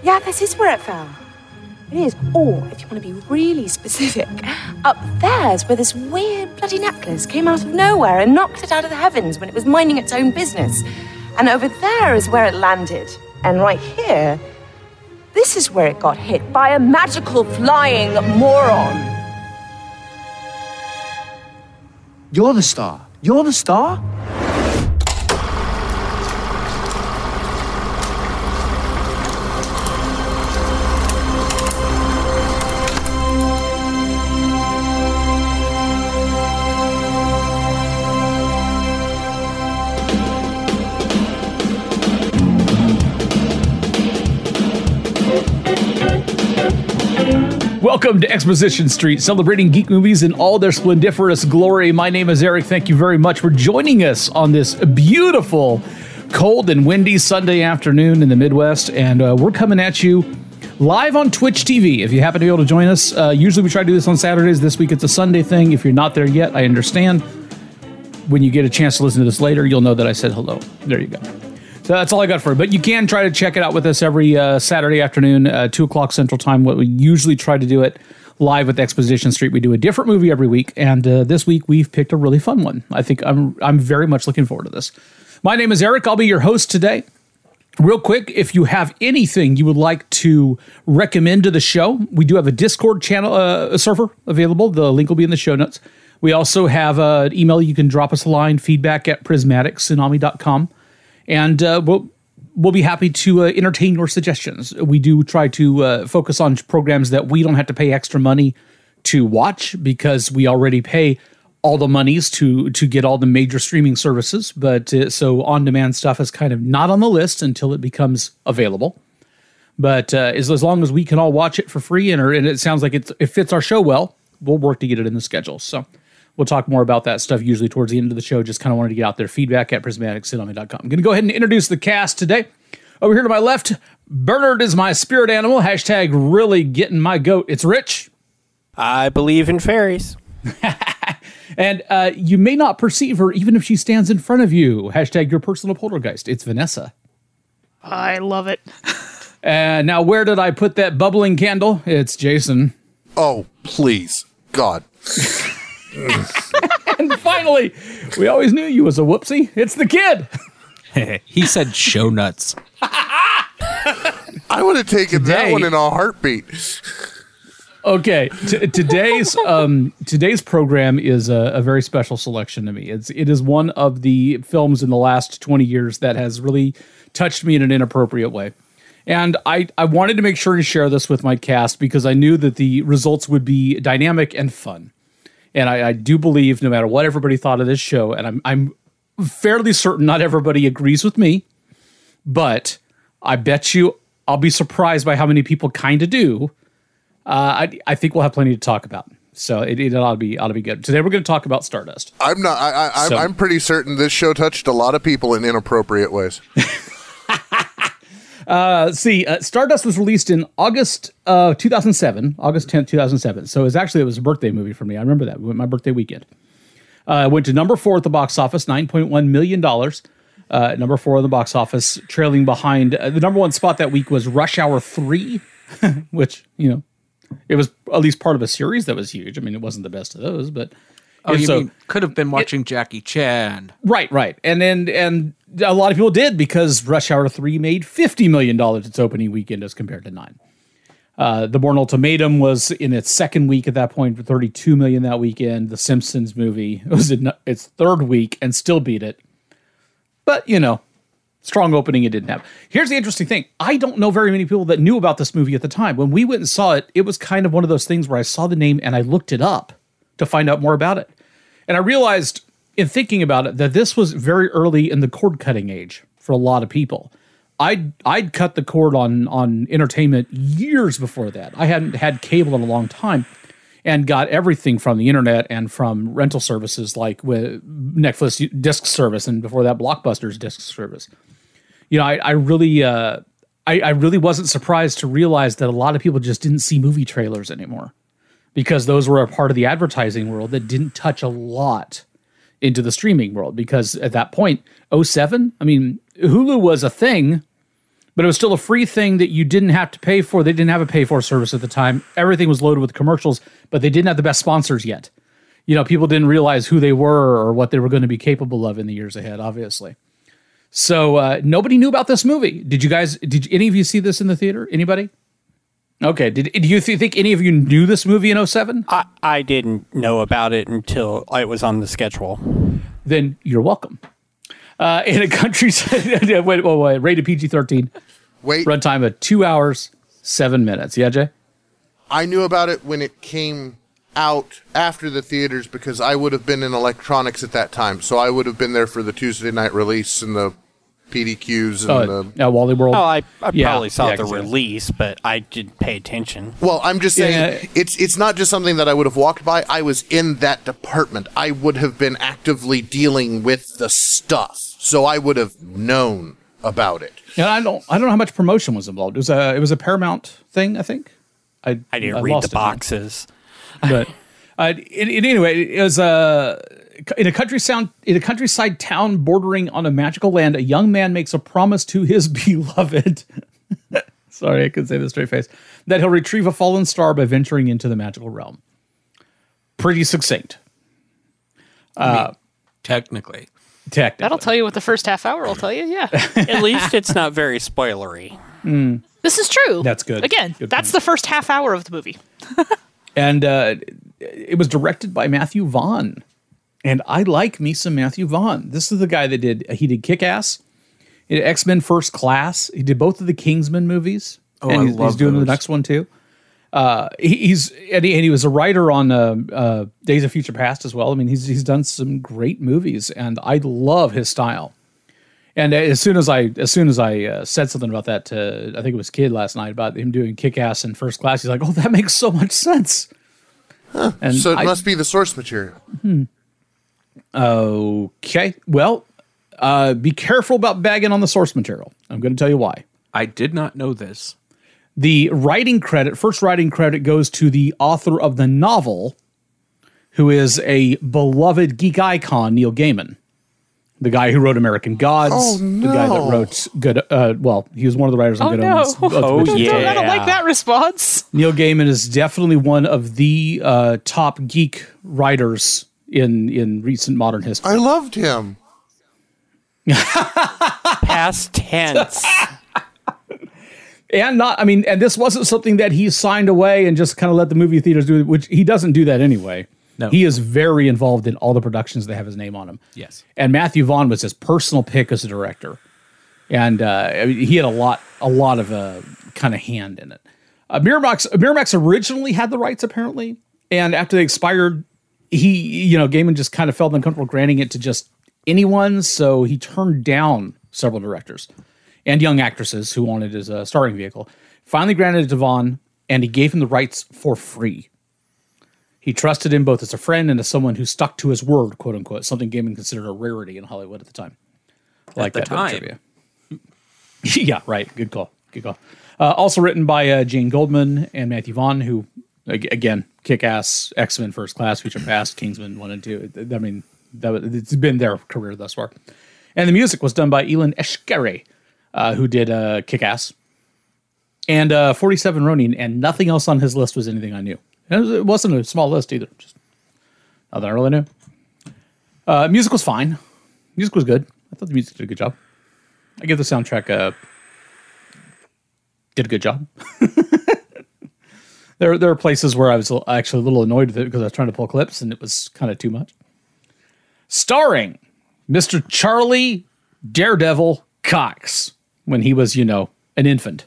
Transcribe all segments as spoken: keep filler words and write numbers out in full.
Yeah, this is where it fell. It is. Or, if you want to be really specific, up there's where this weird bloody necklace came out of nowhere and knocked it out of the heavens when it was minding its own business. And over there is where it landed. And right here, this is where it got hit by a magical flying moron. You're the star. You're the star? Welcome to Exposition Street, celebrating geek movies in all their splendiferous glory. My name is Eric. Thank you very much for joining us on this beautiful, cold and windy Sunday afternoon in the Midwest. And uh, we're coming at you live on Twitch T V. If you happen to be able to join us, uh, usually we try to do this on Saturdays. This week it's a Sunday thing. If you're not there yet, I understand. When you get a chance to listen to this later, you'll know that I said hello. There you go. So that's all I got for it. But you can try to check it out with us every uh, Saturday afternoon, uh, two o'clock Central Time. What we usually try to do it live with Exposition Street. We do a different movie every week. And uh, this week we've picked a really fun one. I think I'm I'm very much looking forward to this. My name is Eric. I'll be your host today. Real quick, if you have anything you would like to recommend to the show, we do have a Discord channel uh, server available. The link will be in the show notes. We also have uh, an email. You can drop us a line, feedback at prismatic tsunami dot com. And uh, we'll, we'll be happy to uh, entertain your suggestions. We do try to uh, focus on programs that we don't have to pay extra money to watch because we already pay all the monies to to get all the major streaming services. But uh, so on-demand stuff is kind of not on the list until it becomes available. But uh, as, as long as we can all watch it for free and, or, and it sounds like it's, it fits our show well, we'll work to get it in the schedule. So we'll talk more about that stuff usually towards the end of the show. Just kind of wanted to get out there. Feedback at prismatic tsunami dot com. I'm going to go ahead and introduce the cast today. Over here to my left, Bernard is my spirit animal. Hashtag really getting my goat. It's Rich. I believe in fairies. And uh, you may not perceive her even if she stands in front of you. Hashtag your personal poltergeist. It's Vanessa. I love it. And now where did I put that bubbling candle? It's Jason. Oh, please. God. And finally, we always knew you was a whoopsie. It's the kid. He said show nuts. I would have taken Today, that one in a heartbeat. Okay, t- today's um, today's program is a, a very special selection to me. It's it is one of the films in the last twenty years that has really touched me in an inappropriate way. And I, I wanted to make sure to share this with my cast because I knew that the results would be dynamic and fun. And I, I do believe no matter what everybody thought of this show, and I'm I'm fairly certain not everybody agrees with me, but I bet you I'll be surprised by how many people kind of do. Uh, I I think we'll have plenty to talk about. So it, it ought to be ought to be good. Today we're going to talk about Stardust. I'm not. I, I, I'm, So- I'm pretty certain this show touched a lot of people in inappropriate ways. Uh, see, uh, Stardust was released in August of two thousand seven, August tenth, two thousand seven. So it was actually, it was a birthday movie for me. I remember that. It went my birthday weekend. Uh, went to number four at the box office, nine point one million dollars. Uh, number four in the box office, trailing behind. Uh, the number one spot that week was Rush Hour three, which, you know, it was at least part of a series that was huge. I mean, it wasn't the best of those, but Oh, you so, mean could have been watching it, Jackie Chan. Right, right. And then and a lot of people did because Rush Hour three made fifty million dollars its opening weekend as compared to nine. Uh, the Bourne Ultimatum was in its second week at that point for thirty-two million dollars that weekend. The Simpsons movie was in its third week and still beat it. But, you know, strong opening it didn't have. Here's the interesting thing. I don't know very many people that knew about this movie at the time. When we went and saw it, it was kind of one of those things where I saw the name and I looked it up to find out more about it. And I realized in thinking about it that this was very early in the cord cutting age for a lot of people. I'd, I'd cut the cord on, on entertainment years before that. I hadn't had cable in a long time and got everything from the internet and from rental services like with Netflix disc service and before that Blockbuster's disc service. You know, I, I really uh, I, I really wasn't surprised to realize that a lot of people just didn't see movie trailers anymore, because those were a part of the advertising world that didn't touch a lot into the streaming world. Because at that point, oh seven, I mean, Hulu was a thing, but it was still a free thing that you didn't have to pay for. They didn't have a pay for service at the time. Everything was loaded with commercials, but they didn't have the best sponsors yet. You know, people didn't realize who they were or what they were going to be capable of in the years ahead, obviously. So uh, nobody knew about this movie. Did you guys, did any of you see this in the theater? Anybody? Okay. Did, do you th- think any of you knew this movie in oh seven? I, I didn't know about it until it was on the schedule. Then you're welcome. Uh, in a countryside, wait, wait, wait, rated P G thirteen. Wait, Runtime of two hours, seven minutes. Yeah, Jay? I knew about it when it came out after the theaters because I would have been in electronics at that time. So I would have been there for the Tuesday night release and the P D Qs and Uh, the... yeah, Wally World. Oh, I, I Yeah, probably saw yeah, the 'cause, yeah. release, but I didn't pay attention. Well, I'm just saying, Yeah. it's it's not just something that I would have walked by. I was in that department. I would have been actively dealing with the stuff. So I would have known about it. And I don't, I don't know how much promotion was involved. It was a, it was a Paramount thing, I think. I, I didn't read lost the it. boxes. But uh, in, in anyway, it was uh, in a country sound in a countryside town bordering on a magical land. A young man makes a promise to his beloved. Sorry, I couldn't say this straight face. That he'll retrieve a fallen star by venturing into the magical realm. Pretty succinct. Uh, Technically. technically. That'll tell you what the first half hour will tell you. Yeah. At least it's not very spoilery. This is true. That's good. Again, Good that's point. the first half hour of the movie. And uh, it was directed by Matthew Vaughn. And I like me some Matthew Vaughn. This is the guy that did, he did Kick-Ass, he did X-Men First Class. He did both of the Kingsman movies. Oh, and I he's, love he's doing those. the next one too. Uh, he, he's and he, and he was a writer on uh, uh, Days of Future Past as well. I mean, he's he's done some great movies, and I love his style. And as soon as I as soon as I uh, said something about that to, I think it was Kid last night about him doing Kick-Ass in First Class, he's like, "Oh, that makes so much sense." And So it I- must be the source material. Okay, well, uh, be careful about bagging on the source material. I'm going to tell you why. I did not know this. The writing credit, first writing credit, goes to the author of the novel, who is a beloved geek icon, Neil Gaiman. The guy who wrote American Gods. Oh, The guy that no. wrote Good, uh, well, he was one of the writers on Oh, Good no. Omens. Both of Oh, which are yeah. great. I don't like that response. Neil Gaiman is definitely one of the uh, top geek writers in, in recent modern history. I loved him. Past tense. And not, I mean, and this wasn't something that he signed away and just kind of let the movie theaters do, which he doesn't do that anyway. No. He is very involved in all the productions that have his name on them. Yes. And Matthew Vaughn was his personal pick as a director. And uh, I mean, he had a lot, a lot of uh, kind of hand in it. Uh, Miramax, Miramax originally had the rights, apparently. And after they expired, he, you know, Gaiman just kind of felt uncomfortable granting it to just anyone. So he turned down several directors and young actresses who wanted his uh, starring vehicle. Finally granted it to Vaughn, and he gave him the rights for free. He trusted him both as a friend and as someone who stuck to his word, quote unquote, something Gaiman considered a rarity in Hollywood at the time. Like the that bit of time. trivia. Yeah, right. Good call. Good call. Uh, also written by uh, Jane Goldman and Matthew Vaughn, who, ag- again, Kick-Ass, X-Men First Class, Future Past, Kingsman one and two. I mean, that was, it's been their career thus far. And the music was done by Elin Eshkeri, uh, who did uh, Kick-Ass, and uh, forty-seven Ronin, and nothing else on his list was anything I knew. It, was, it wasn't a small list either. Just nothing I really knew. Uh, music was fine. Music was good. I thought the music did a good job. I give the soundtrack a did a good job. there, there are places where I was actually a little annoyed with it because I was trying to pull clips and it was kind of too much. Starring Mister Charlie Daredevil Cox when he was, you know, an infant.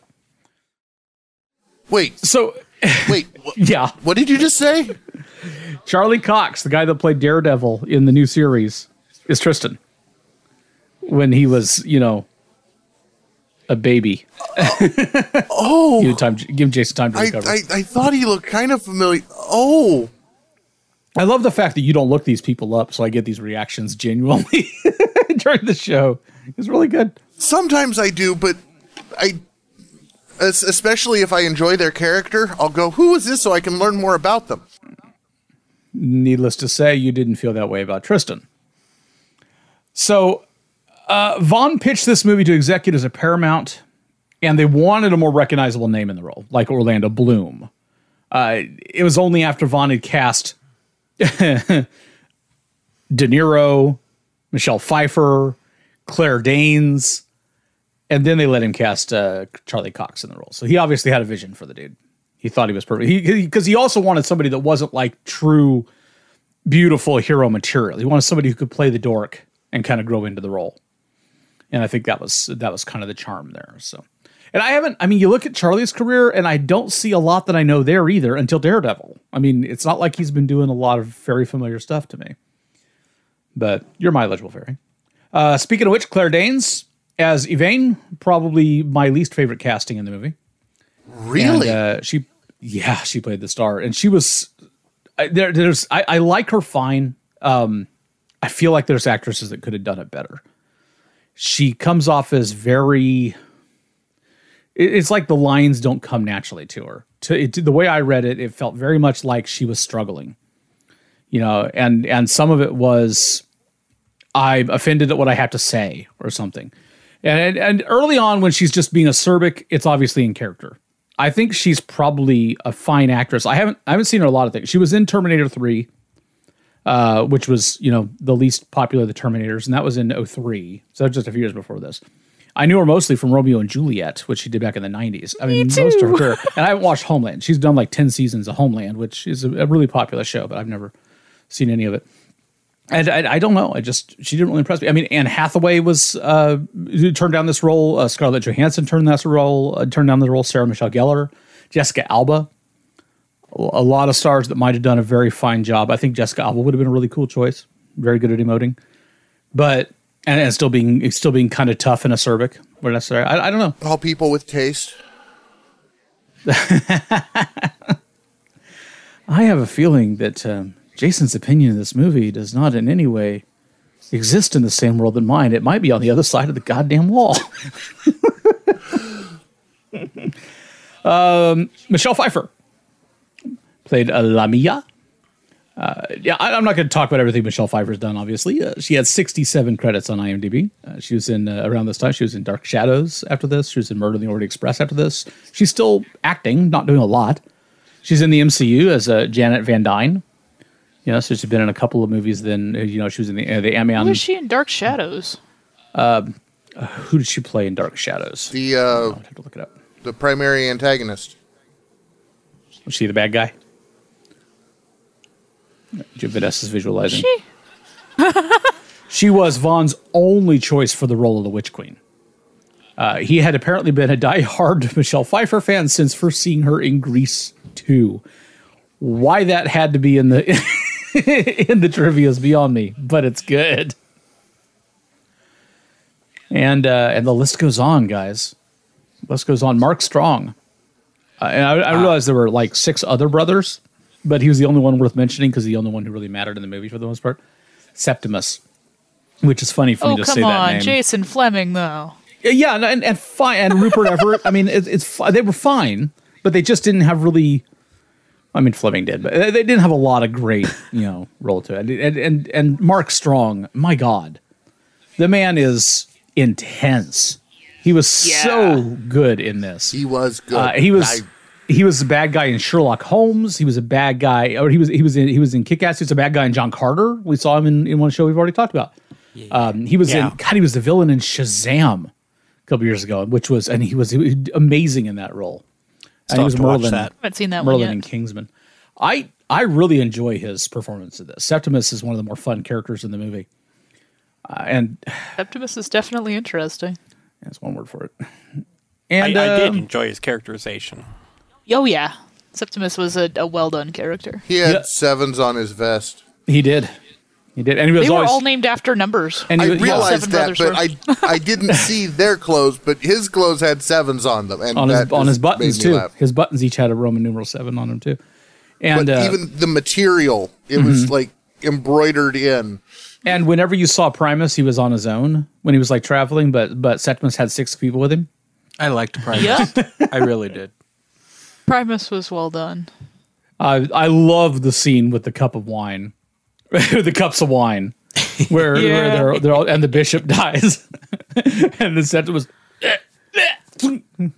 Wait, So, wait. wh- yeah, What did you just say? Charlie Cox, the guy that played Daredevil in the new series, is Tristan. When he was, you know, a baby. Oh, Give him, time, give him Jason time to I, recover. I, I thought he looked kind of familiar. Oh, I love the fact that you don't look these people up, so I get these reactions genuinely during the show. It's really good. sometimes I do, but I, es- especially if I enjoy their character, I'll go, who is this so I can learn more about them? Needless to say, you didn't feel that way about Tristan. So, uh, Vaughn pitched this movie to executives at Paramount, and they wanted a more recognizable name in the role, like Orlando Bloom. Uh, it was only after Vaughn had cast De Niro, Michelle Pfeiffer, Claire Danes, and then they let him cast uh, Charlie Cox in the role. So he obviously had a vision for the dude. He thought he was perfect. He because he, he also wanted somebody that wasn't like true, beautiful hero material. He wanted somebody who could play the dork and kind of grow into the role. And I think that was that was kind of the charm there. So, and I haven't. I mean, you look at Charlie's career, and I don't see a lot that I know there either until Daredevil. I mean, it's not like he's been doing a lot of very familiar stuff to me. But you're my eligible fairy. Uh, speaking of which, Claire Danes as Yvain, probably my least favorite casting in the movie. Really? And, uh, she, yeah, she played the star, and she was I, there. There's, I, I like her fine. Um, I feel like there's actresses that could have done it better. She comes off as very. It, it's like the lines don't come naturally to her. To, it, to the way I read it, it felt very much like she was struggling. You know, and and some of it was, I'm offended at what I have to say or something. And and early on when she's just being acerbic, it's obviously in character. I think she's probably a fine actress. I haven't I haven't seen her a lot of things. She was in Terminator three, uh, which was, you know, the least popular of the Terminators, and that was in oh three. So just a few years before this. I knew her mostly from Romeo and Juliet, which she did back in the nineties. I mean, most of her career. And I haven't watched Homeland. She's done like ten seasons of Homeland, which is a, a really popular show, but I've never seen any of it. And I, I don't know. I just, she didn't really impress me. I mean, Anne Hathaway was, uh, turned down this role. Uh, Scarlett Johansson turned this role, uh, turned down the role. Sarah Michelle Gellar, Jessica Alba, a lot of stars that might have done a very fine job. I think Jessica Alba would have been a really cool choice. Very good at emoting, but, and, and still being, still being kind of tough and acerbic where necessary. I, I don't know. All people with taste. I have a feeling that, um, Jason's opinion of this movie does not in any way exist in the same world that mine. It might be on the other side of the goddamn wall. um, Michelle Pfeiffer played uh, Lamia. Uh, yeah, I, I'm not going to talk about everything Michelle Pfeiffer's done, obviously. Uh, she had sixty-seven credits on IMDb. Uh, she was in, uh, around this time, she was in Dark Shadows after this. She was in Murder on the Orient Express after this. She's still acting, not doing a lot. She's in the M C U as uh, Janet Van Dyne. You know, so she's been in a couple of movies. Then, you know, she was in the uh, the Ant-Man. Who is she in Dark Shadows? Uh, uh, who did she play in Dark Shadows? The uh, oh, I'd have to look it up. The primary antagonist. Was she the bad guy? Vanessa's visualizing. She? She was Vaughn's only choice for the role of the Witch Queen. Uh, he had apparently been a diehard Michelle Pfeiffer fan since first seeing her in Grease two. Why that had to be in the in the trivia is beyond me, but it's good. And uh, and the list goes on, guys. The list goes on. Mark Strong. Uh, and I, I realized there were like six other brothers, but he was the only one worth mentioning because the only one who really mattered in the movie for the most part. Septimus, which is funny for oh, me to say come that on, name. Jason Fleming, though. Yeah, and and fine, and Rupert Everett. I mean, it, it's they were fine, but they just didn't have really. I mean, Fleming did, but they didn't have a lot of great, you know, role to it. And and and Mark Strong, my God, the man is intense. He was Yeah. so good in this. He was good. Uh, he was. I, He was the bad guy in Sherlock Holmes. He was a bad guy, or he was he was in he was in Kick-Ass. He was a bad guy in John Carter. We saw him in, in one show we've already talked about. Yeah. Um, he was Yeah. in God. He was the villain in Shazam a couple years ago, which was and he was, he was amazing in that role. And Still he was have to watch Merlin. that. I haven't seen that one Merlin yet. and Kingsman. I I really enjoy his performance of this. Septimus is one of the more fun characters in the movie, uh, and Septimus is definitely interesting. that's one word for it. And I, I did um, enjoy his characterization. Oh, yeah. Septimus was a, a well-done character. he had Yeah. sevens on his vest. he did, he did, and he was They were always all named after numbers. and he I was, yeah, realized Seven that, Brothers but I I didn't see their clothes, but his clothes had sevens on them, and on that his on just his buttons made me too. laugh. His buttons each had a Roman numeral seven on them too. And But uh, even the material, it Mm-hmm. was like embroidered in. and whenever you saw Primus, he was on his own when he was like traveling. But but Septimus had six people with him. I liked Primus. Yeah. I really did. Primus was well done. I I love the scene with the cup of wine, the cups of wine, where, Yeah. where they're they're all, and the bishop dies, and the Septimus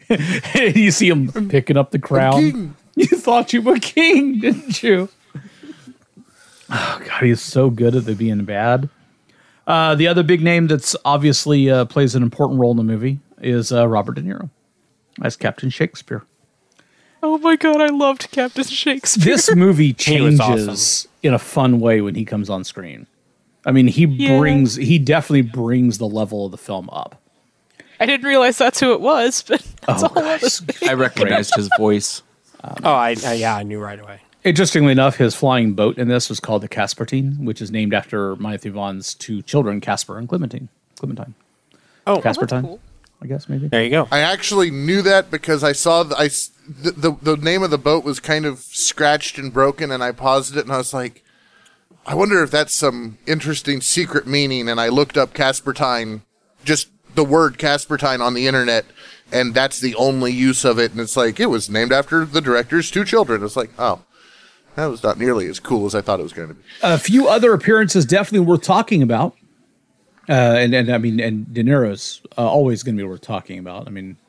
You see him picking up the crown. king. You thought you were king, didn't you? Oh, God, he's so good at the being bad. Uh, the other big name that's obviously uh, plays an important role in the movie is uh, Robert De Niro as Captain Shakespeare. Oh my god, I loved Captain Shakespeare. This movie He was changes awesome. in a fun way when he comes on screen. I mean, he Yeah. brings, he definitely brings the level of the film up. I didn't realize that's who it was, but that's Oh, a whole other gosh. thing. I recognized his voice. Oh, I, I yeah, I knew right away. Interestingly enough, his flying boat in this was called the Caspertine, which is named after Matthew Vaughn's two children, Casper and Clementine. Clementine. Oh, Caspertine, cool. I guess, maybe. there you go. I actually knew that because I saw the, I, s- the, the the name of the boat was kind of scratched and broken, and I paused it and I was like, I wonder if that's some interesting secret meaning. And I looked up Caspertine, just the word Caspertine on the internet, and that's the only use of it. And it's like, it was named after the director's two children. It's like, oh, that was not nearly as cool as I thought it was going to be. A few other appearances definitely worth talking about. Uh, and, and I mean, and De Niro's uh, always going to be worth talking about. I mean,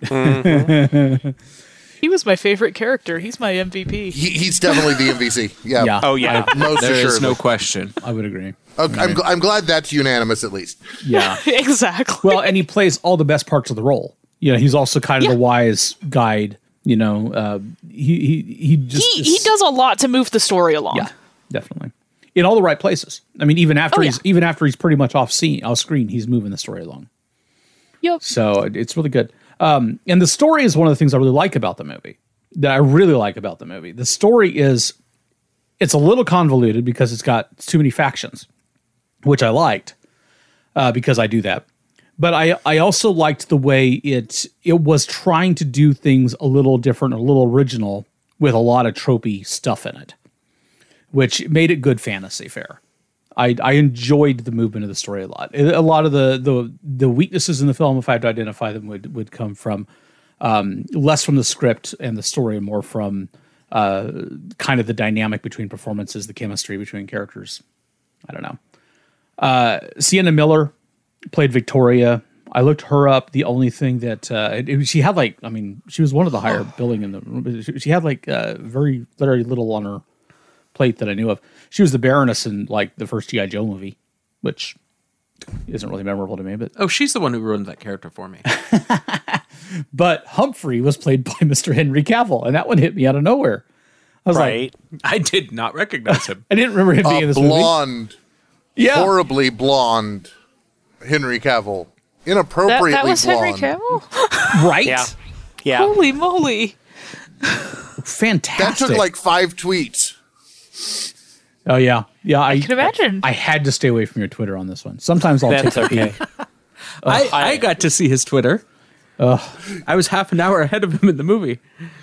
He was my favorite character. He's my M V P. He, he's definitely the M V C. Yeah. yeah, Oh yeah, Most There is assuredly. no question. I would agree. Okay, I'm, gl- I'm glad that's unanimous at least. Yeah. Exactly. Well, and he plays all the best parts of the role. You know, he's also kind of Yeah. the wise guide. You know, uh, he he he just he, is- he does a lot to move the story along. Yeah, definitely in all the right places. I mean, even after Oh, he's yeah. even after he's pretty much off scene, off screen, he's moving the story along. Yep. So it- it's really good. Um, and the story is one of the things I really like about the movie. That I really like about the movie. The story is it's a little convoluted because it's got too many factions, which I liked uh, because I do that. But I, I also liked the way it it was trying to do things a little different, a little original, with a lot of tropey stuff in it, which made it good fantasy fare. I, I enjoyed the movement of the story a lot. A lot of the the the weaknesses in the film, if I had to identify them, would would come from um, less from the script and the story, and more from uh, kind of the dynamic between performances, the chemistry between characters. I don't know. Uh, Sienna Miller played Victoria. I looked her up. The only thing that uh, it, it- she had, like, I mean, she was one of the higher billing in the. She, she had like uh, very very little on her plate that I knew of. She was the Baroness in like the first G I. Joe movie, which isn't really memorable to me. But Oh, she's the one who ruined that character for me. but Humphrey was played by Mister Henry Cavill, and that one hit me out of nowhere. I was like, right. I did not recognize him. I didn't remember him being A in this movie. blonde, Yeah, horribly blonde Henry Cavill. That, Inappropriately that was Henry blonde. Cavill? right. Yeah, yeah. Holy moly. That Fantastic. took like five tweets. oh yeah, yeah. I, I can imagine. I had to stay away from your Twitter on this one. Sometimes I'll That's take a okay. peek. I, I got to see his Twitter. I was half an hour ahead of him in the movie.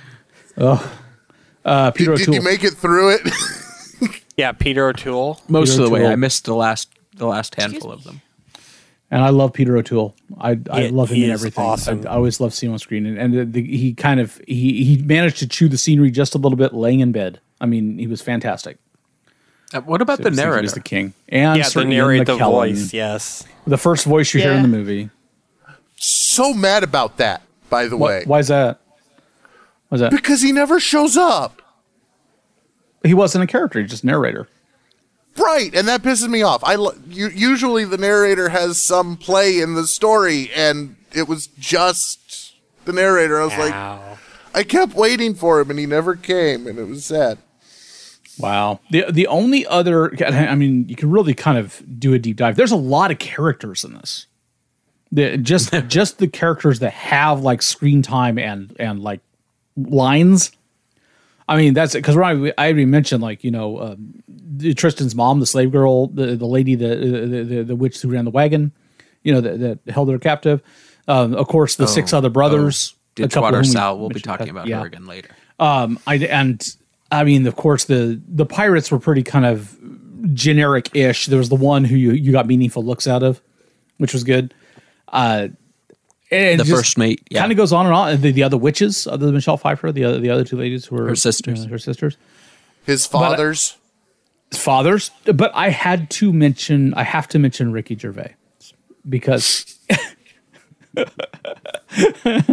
Uh, Peter Did, did O'Toole. you make it through it? Yeah, Peter O'Toole. Most Peter of the way. O'Toole. I missed the last the last handful of them. And I love Peter O'Toole. I I He- love him he in is everything. awesome. I, I always love seeing him on screen, and, and the, the, he kind of he he managed to chew the scenery just a little bit, laying in bed. I mean, he was fantastic. Uh, what about the Seems like he narrator? was the king, and Yeah, to certainly Ian narrate the McKellen, voice. Yes. the first voice you hear Yeah. in the movie. So mad about that, by the way. What, why is that? Why is that? Because he never shows up. He wasn't a character; he's just narrator. Right, and that pisses me off. I lo- u- usually the narrator has some play in the story, and it was just the narrator. I was like, Ow. I kept waiting for him, and he never came, and it was sad. Wow. The the only other, I mean, you can really kind of do a deep dive. There's a lot of characters in this. The, just just the characters that have like screen time and and like lines. I mean, that's it. Because I I already mentioned, like, you know, um, the- Tristan's mom, the slave girl, the the lady, the the, the, the witch who ran the wagon, you know, that, that held her captive. Um, of course, the six other brothers. a couple Ditchwater whom we Sal. We'll be mentioned, talking about yeah. her again later. Um, I and I mean, of course, the the pirates were pretty kind of generic-ish. There was the one who you, you got meaningful looks out of, which was good. Uh, and The first mate, yeah. kind of goes on and on. The, the other witches, other than Michelle Pfeiffer, the other the other two ladies who were Her sisters. uh, her sisters, His father's. fathers. But I had to mention, I have to mention Ricky Gervais because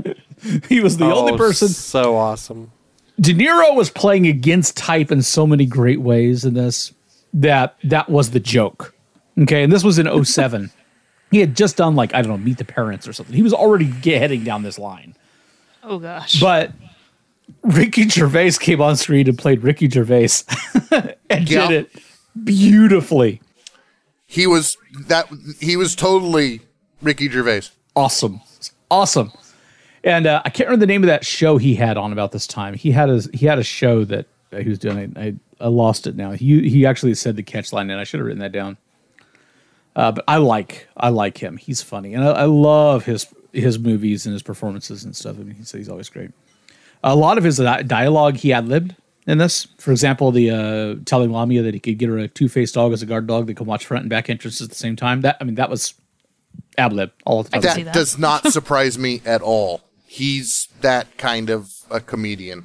He was the Oh, only person. So awesome. De Niro was playing against type in so many great ways in this that that was the joke. Okay, and this was in oh seven. He had just done like, I don't know, Meet the Parents or something. He was already get, heading down this line. Oh gosh. But Ricky Gervais came on screen and played Ricky Gervais and Yeah. did it beautifully. He was that. He was totally Ricky Gervais. Awesome. Awesome. And uh, I can't remember the name of that show he had on about this time. He had a he had a show that he was doing. I, I lost it now. He he actually said the catch line, and I should have written that down. Uh, but I like I like him. He's funny, and I, I love his his movies and his performances and stuff. I mean, he's he's always great. A lot of his di- dialogue he ad libbed in this. For example, the uh, telling Lamia that he could get her a two faced dog as a guard dog that could watch front and back entrances at the same time. That I mean, that was ad lib all the time. That, see that. does not surprise me at all. He's that kind of a comedian.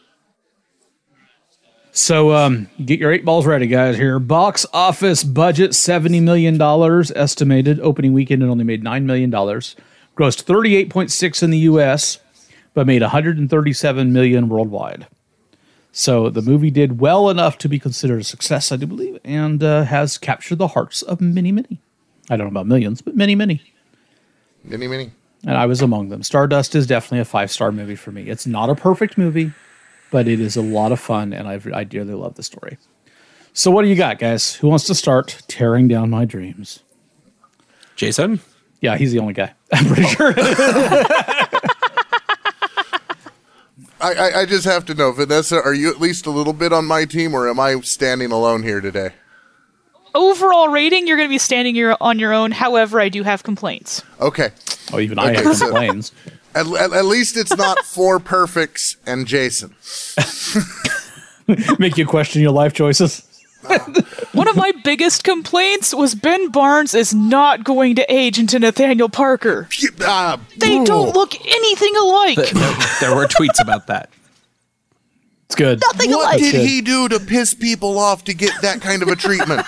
So um, get your eight balls ready, guys. Here, box office budget seventy million dollars estimated. Opening weekend it only made nine million dollars. Grossed thirty-eight point six in the U S, but made one hundred thirty-seven million dollars worldwide. So the movie did well enough to be considered a success, I do believe, and uh, has captured the hearts of many, many. I don't know about millions, but many, many. Many, many. And I was among them. Stardust is definitely a five-star movie for me. It's not a perfect movie, but it is a lot of fun, and I, I dearly love the story. So what do you got, guys? Who wants to start tearing down my dreams? Jason? Yeah, he's the only guy. I'm pretty sure. I, I, I just have to know, Vanessa, are you at least a little bit on my team, or am I standing alone here today? Overall rating, you're going to be standing your, on your own. However, I do have complaints. Okay. Oh, even I Okay, have so- complaints. At, at, at least it's not four perfects and Jason. Make you question your life choices. One of my biggest complaints was Ben Barnes is not going to age into Nathaniel Parker. Uh, They don't look anything alike. Th- there, there were tweets about that. It's good. Nothing what alike. did Good. he do to piss people off to get that kind of a treatment?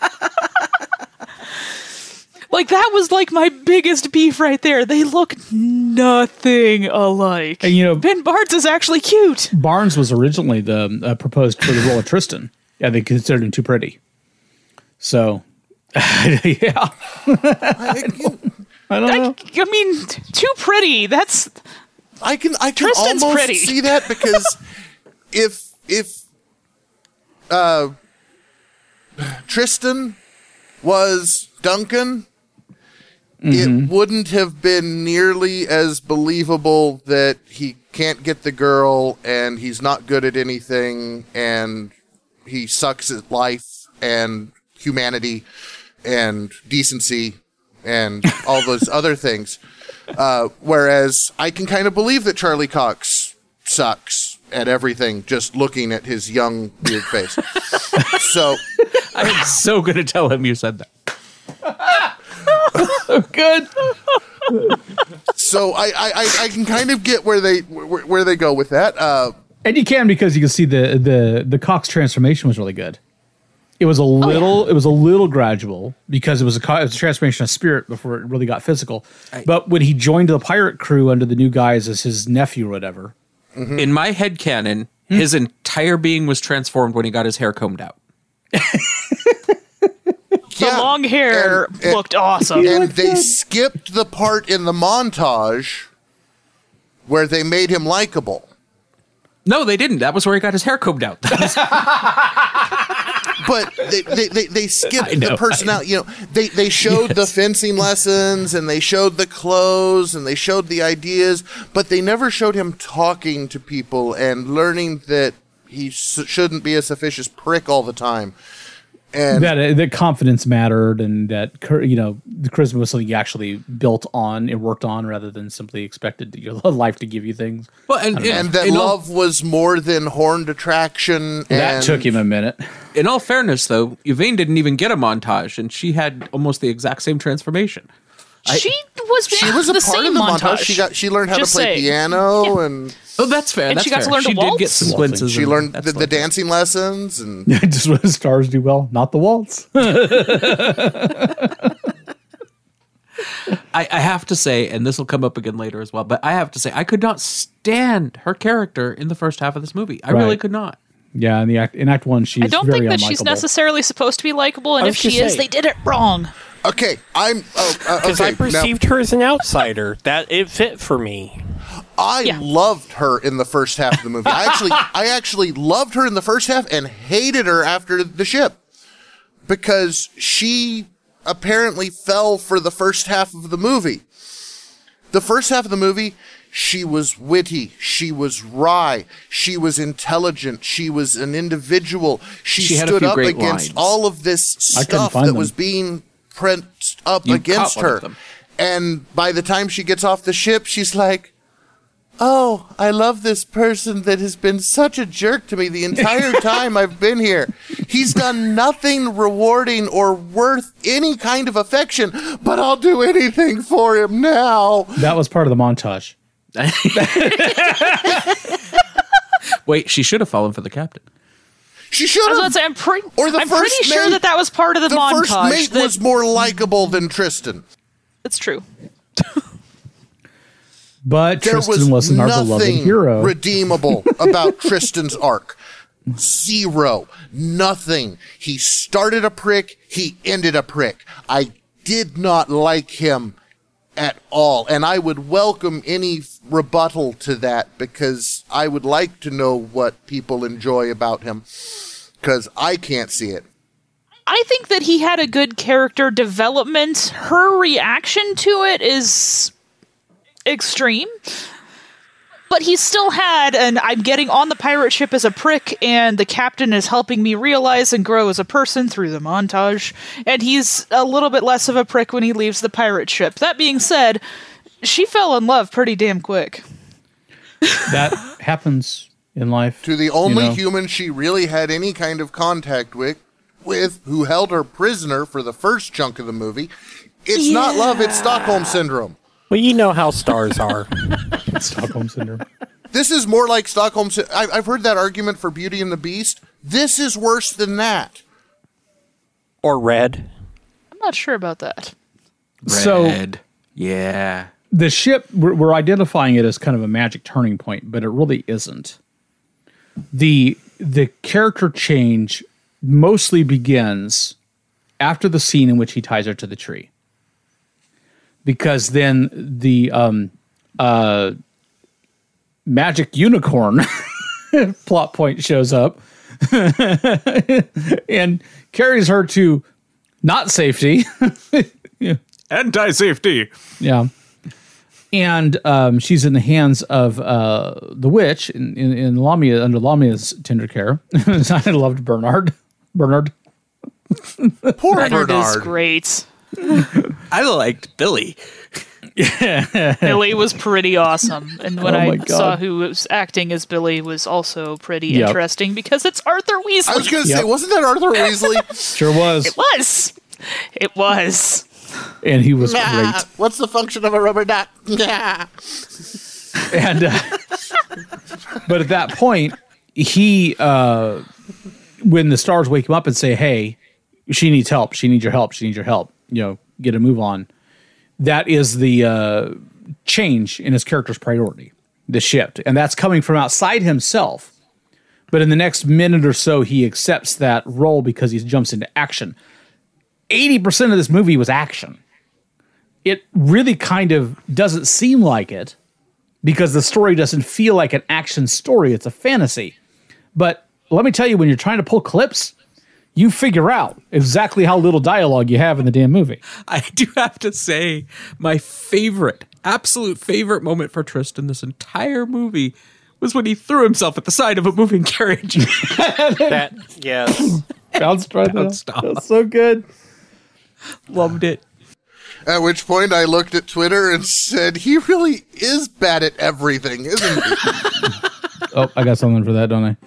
Like, that was like my biggest beef right there. They look nothing alike. And, you know- Ben Barnes is actually cute. Barnes was originally the uh, proposed for the role of Tristan. Yeah, they considered him too pretty. So, yeah. I, I don't know. I mean, t- too pretty. That's I can I can Tristan's almost pretty. see that because if if uh, Tristan was Duncan, it wouldn't have been nearly as believable that he can't get the girl and he's not good at anything and he sucks at life and humanity and decency and all those other things. Uh, whereas I can kind of believe that Charlie Cox sucks at everything just looking at his young, weird face. So, I'm so going to tell him you said that. Good. so I, I, I, I can kind of get where they where, where they go with that. Uh, And you can because you can see the the the Cox transformation was really good. It was a little it was a little gradual because it was a, co- it was a transformation of spirit before it really got physical. But when he joined the pirate crew under the new guys as his nephew or whatever, In my head canon, his entire being was transformed when he got his hair combed out. the yeah, long hair and- and- looked awesome. and they skipped the part in the montage where they made him likable. No, they didn't. That was where he got his hair combed out. But they, they, they, they skipped I know, the personality. You know, they, they showed the fencing lessons and they showed the clothes and they showed the ideas, but they never showed him talking to people and learning that he s- shouldn't be a suspicious prick all the time. And that uh, that confidence mattered, and that char- you know the charisma was something you actually built on and worked on, rather than simply expected your life to give you things. Well, and, and, and that in all- love was more than horned attraction. That and took him a minute. in all fairness, though, Yvain didn't even get a montage, and she had almost the exact same transformation. she was She was a the part same of the montage. montage. She got she learned how Just to play saying. piano and Oh, that's fair. And that's she got to fair. learn to she did get waltz? some glimpses. she and learned that's the, the like- dancing lessons and Just what the stars do well, not the waltz. I, I have to say, and this will come up again later as well, but I have to say, I could not stand her character in the first half of this movie. I Right. really could not. Yeah, in the act in Act One, she's I don't very think that she's unlikable. necessarily supposed to be likable, and I if was she gonna is, say- they did it wrong. Okay, I'm oh, uh, Because okay. I perceived her as an outsider. That it fit for me. Now, I Yeah. loved her in the first half of the movie. I actually, I actually loved her in the first half and hated her after the ship because she apparently fell for the first half of the movie. The first half of the movie, she was witty, she was wry, she was intelligent, she was an individual. She, She had a stood few up great against lines. all of this I couldn't stuff find that them. was being pressed up You against caught one her. of them. And by the time she gets off the ship, she's like, oh, I love this person that has been such a jerk to me the entire time I've been here. He's done nothing rewarding or worth any kind of affection, but I'll do anything for him now. That was part of the montage. Wait, she should have fallen for the captain. She should I was have. about to say, I'm, pre- Or the I'm pretty first sure mate- that that was part of the, The montage. first mate that- was more likable than Tristan. It's true. But There Tristan was wasn't our beloved nothing hero. redeemable about Tristan's arc. Zero. Nothing. He started a prick. He ended a prick. I did not like him at all. And I would welcome any rebuttal to that because I would like to know what people enjoy about him because I can't see it. I think that he had a good character development. Her reaction to it is extreme. But he still had an I'm getting on the pirate ship as a prick, and the captain is helping me realize and grow as a person through the montage. And he's a little bit less of a prick when he leaves the pirate ship. That being said, she fell in love pretty damn quick. That happens in life. To the only you know. human she really had any kind of contact with, with who held her prisoner for the first chunk of the movie, it's not love, it's Stockholm Syndrome. Well, you know how stars are. Stockholm Syndrome. This is more like Stockholm Syndrome. I've heard that argument for Beauty and the Beast. This is worse than that. Or red. I'm not sure about that. So Red. Yeah. the ship, we're, we're identifying it as kind of a magic turning point, but it really isn't. The the character change mostly begins after the scene in which he ties her to the tree. Because then the um, uh, magic unicorn plot point shows up and carries her to not safety. Anti-safety. Yeah. And um, she's in the hands of uh, the witch in, in, in Lamia, under Lamia's tender care. I loved Bernard. Bernard. Poor Bernard is Bernard. great. I liked Billy. Billy was pretty awesome. And when Oh I my God. saw who was acting as Billy was also pretty Yep. interesting because it's Arthur Weasley. I was going to say, Yep. wasn't that Arthur Weasley? Sure was. It was. It was. And he was Nah, great. what's the function of a rubber duck? Nah. And uh, but at that point, he uh, when the stars wake him up and say, "Hey, she needs help. She needs your help. She needs your help. You know, get a move on." That is the uh, change in his character's priority, the shift, and that's coming from outside himself. But in the next minute or so, he accepts that role because he jumps into action. eighty percent of this movie was action. It really kind of doesn't seem like it because the story doesn't feel like an action story. It's a fantasy. But let me tell you, when you're trying to pull clips, you figure out exactly how little dialogue you have in the damn movie. I do have to say, my favorite, absolute favorite moment for Tristan this entire movie was when he threw himself at the side of a moving carriage. That, yes. Bounced right there. Bounced off. That's so good. Loved it. At which point I looked at Twitter and said, he really is bad at everything, isn't he? Oh, I got something for that, don't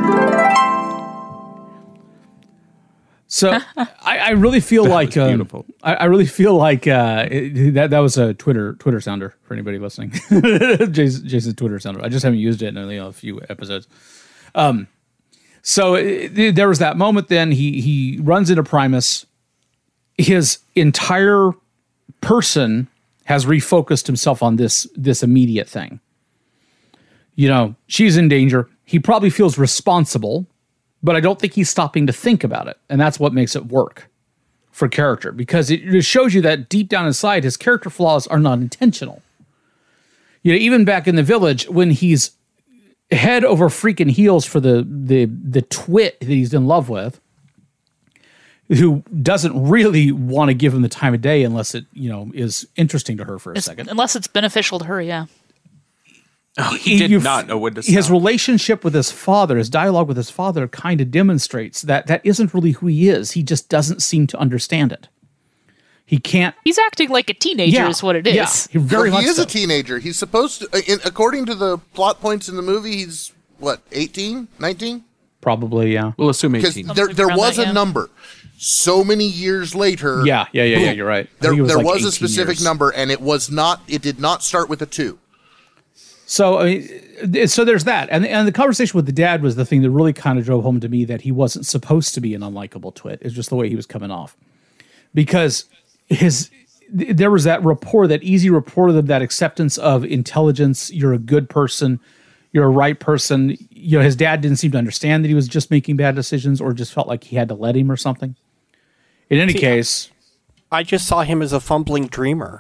I? So I, I really feel like was um, beautiful. I, I really feel like uh, it, that that was a Twitter Twitter sounder for anybody listening. Jason, Jason's Twitter sounder. I just haven't used it in you know, a few episodes. Um, so it, it- there was that moment. Then he he runs into Primus. His entire person has refocused himself on this this immediate thing. You know, she's in danger. He probably feels responsible, but I don't think he's stopping to think about it. And that's what makes it work for character, because it just shows you that deep down inside, his character flaws are not intentional. You know, even back in the village, when he's head over freaking heels for the the the twit that he's in love with, who doesn't really want to give him the time of day unless it, you know, is interesting to her for a It's- second. unless it's beneficial to her, yeah. Oh, he did You- not know when to His stop. relationship with his father, his dialogue with his father, kind of demonstrates that that isn't really who he is. He just doesn't seem to understand it. He can't. He's acting like a teenager Yeah, is what it is. Yeah, he very Well, much he is so. a teenager. He's supposed to, in, according to the plot points in the movie, he's, what, eighteen, nineteen? Probably, yeah. We'll assume Because eighteen. there, there around was that, a yeah. number. So many years later. Yeah, yeah, yeah, yeah, you're right. I There, think it there like was a eighteen specific years. number, and it was not, it did not start with a two. So, I mean, so there's that, and and the conversation with the dad was the thing that really kind of drove home to me that he wasn't supposed to be an unlikable twit. It's just the way he was coming off, because his th- there was that rapport, that easy rapport, that that acceptance of intelligence. You're a good person. You're a right person. You know, his dad didn't seem to understand that he was just making bad decisions, or just felt like he had to let him or something. In any See, case, I just saw him as a fumbling dreamer.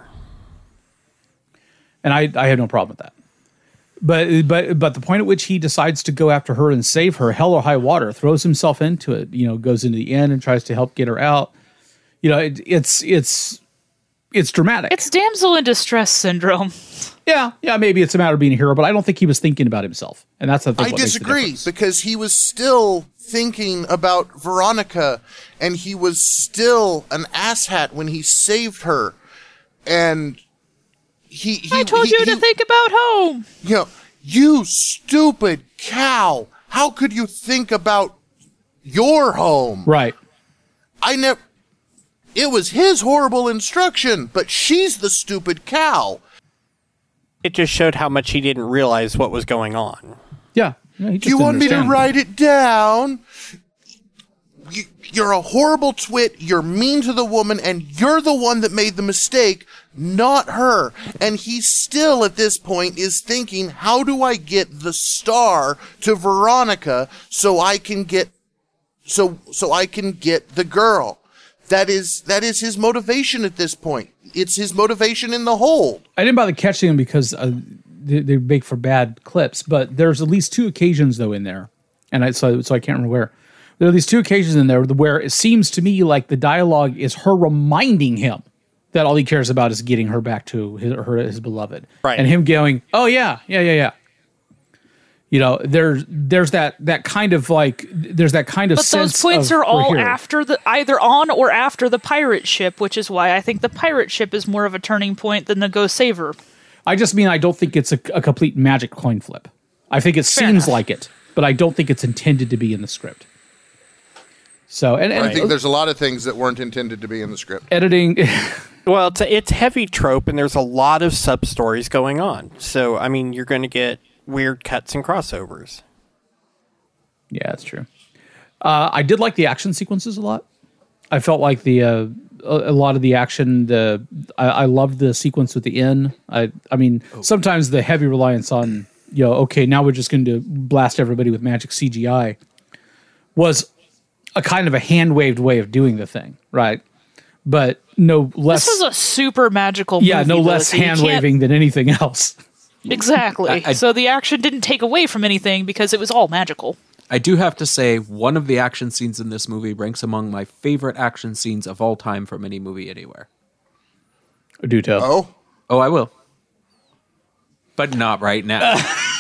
and I I had no problem with that. But but but the point at which he decides to go after her and save her, hell or high water, throws himself into it. You know, goes into the inn and tries to help get her out. You know, it, it's it's it's dramatic. It's damsel in distress syndrome. yeah, yeah. Maybe it's a matter of being a hero, but I don't think he was thinking about himself, and that's the thing. I what makes the disagree, difference. because he was still thinking about Veronica, and he was still an asshat when he saved her. And he, he I told he- you he- to think about home. You know, you stupid cow. How could you think about your home? Right. I never. It was his horrible instruction, but she's the stupid cow. It just showed how much he didn't realize what was going on. Yeah. yeah he Do you just want me to didn't understand. write it down? You, you're a horrible twit. You're mean to the woman, and you're the one that made the mistake, not her. And he still, at this point, is thinking, how do I get the star to Veronica so I can get, so so I can get the girl? That is that is his motivation at this point. It's his motivation in the hold. I didn't bother catching them because uh, they, they make for bad clips, but there's at least two occasions though in there, and I so so I can't remember where. There are these two occasions in there where it seems to me like the dialogue is her reminding him that all he cares about is getting her back to his, her his beloved, Right. and him going, "Oh yeah, yeah, yeah, yeah." You know, there's there's that that kind of like there's that kind of But sense those points of, are we're all here. after the either on or after the pirate ship, which is why I think the pirate ship is more of a turning point than the Go Save Her. I just mean I don't think it's a, a complete magic coin flip. I think it Fair seems enough. like it, but I don't think it's intended to be in the script. So, and, and I think there's a lot of things that weren't intended to be in the script. editing, Well, it's a, it's heavy trope, and there's a lot of sub stories going on. So, I mean, you're going to get weird cuts and crossovers. yeah, that's true. Uh, I did like the action sequences a lot. I felt like the uh, a, a lot of the action. The I, I loved the sequence with the inn. I I mean, sometimes the heavy reliance on you know, okay, now we're just going to blast everybody with magic C G I was a kind of a hand waved way of doing the thing, right? But no less. This was a super magical yeah, movie. no though, less so you hand can't- waving than anything else. Exactly. I- I- so the action didn't take away from anything because it was all magical. I do have to say, one of the action scenes in this movie ranks among my favorite action scenes of all time from any movie anywhere. Do tell. Oh, Oh, I will. But not right now.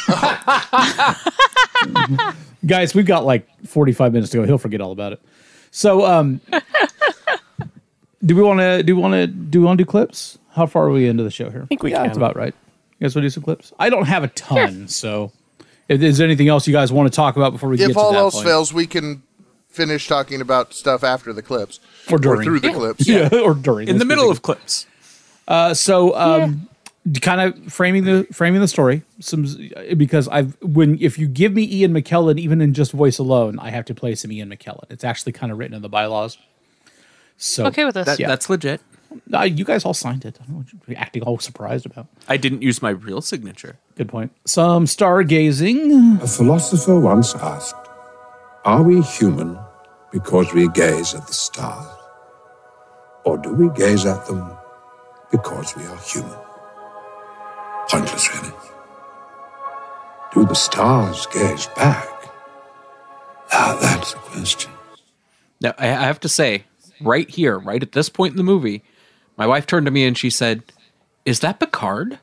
Guys, we've got like forty-five minutes to go. He'll forget all about it. So, um, do we want to do we want to do we want to do clips? How far are we into the show here? I think we yeah, can. That's about right. You guys want to do some clips? I don't have a ton, so if there's anything else you guys want to talk about before we get if to all that else point. fails, we can finish talking about stuff after the clips. Or during. through the clips. yeah, or during In the Let's middle be of clips. Uh, so, um, kind of framing the framing the story, some because I've when if you give me Ian McKellen, even in just voice alone, I have to play some Ian McKellen. It's actually kind of written in the bylaws. So Okay with this. That, Yeah. That's legit. Uh, you guys all signed it. I don't know what you're acting all surprised about. I didn't use my real signature. Good point. Some stargazing. A philosopher once asked, are we human because we gaze at the stars? Or do we gaze at them because we are human? Pointless, really. Do the stars gaze back? Now that's the question. Now, I I have to say, right here, right at this point in the movie, my wife turned to me and she said, is that Picard?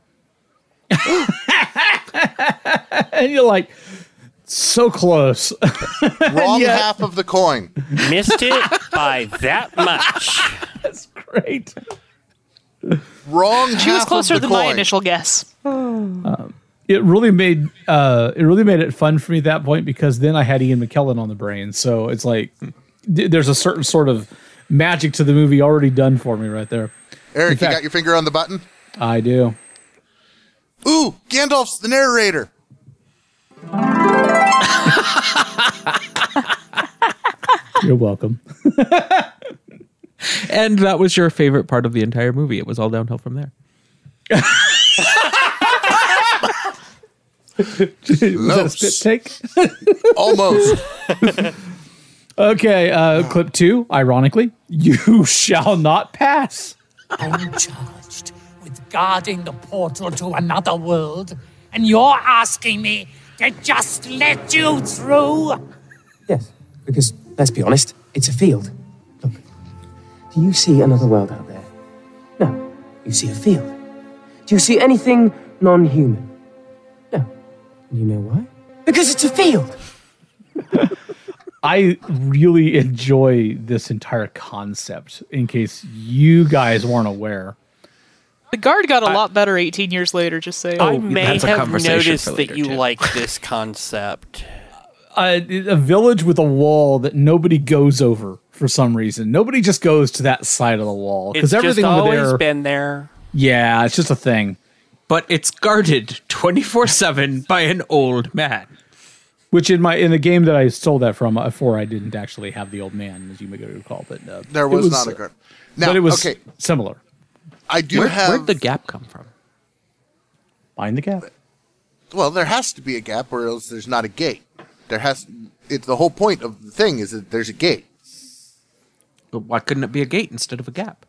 And you're like, so close. Wrong Yeah. half of the coin. Missed it by that much. That's great. Wrong She was half closer of the than my coin. initial guess. It really made uh, it really made it fun for me at that point because then I had Ian McKellen on the brain. So it's like d- there's a certain sort of magic to the movie already done for me right there. Eric, fact- you got your finger on the button? I do. Ooh, Gandalf's the narrator. You're welcome. And that was your favorite part of the entire movie. It was all downhill from there. Was that a spit take? Almost. Okay, uh, clip two. Ironically, you shall not pass. I'm charged with guarding the portal to another world, and you're asking me to just let you through? Yes, because let's be honest, it's a field. Look, do you see another world out there? No, you see a field. Do you see anything non-human? No. And you know why? Because it's a field. I really enjoy this entire concept. In case you guys weren't aware, The Guard got a lot better eighteen years later, just saying. I may that's a have conversation noticed for that later, you too. like this concept. uh, a village with a wall that nobody goes over for some reason. Nobody just goes to that side of the wall It's because just everything over always there. been there. Yeah, it's just a thing. But it's guarded twenty-four seven by an old man. Which in my in the game that I stole that from uh, for, I didn't actually have the old man, as you may recall. But uh, There it was, not a guard. Now, but it was okay, similar. I do Where, have. where'd the gap come from? Find the gap. Well, there has to be a gap, or else there's not a gate. There has. It's the whole point of the thing is that there's a gate. But why couldn't it be a gate instead of a gap?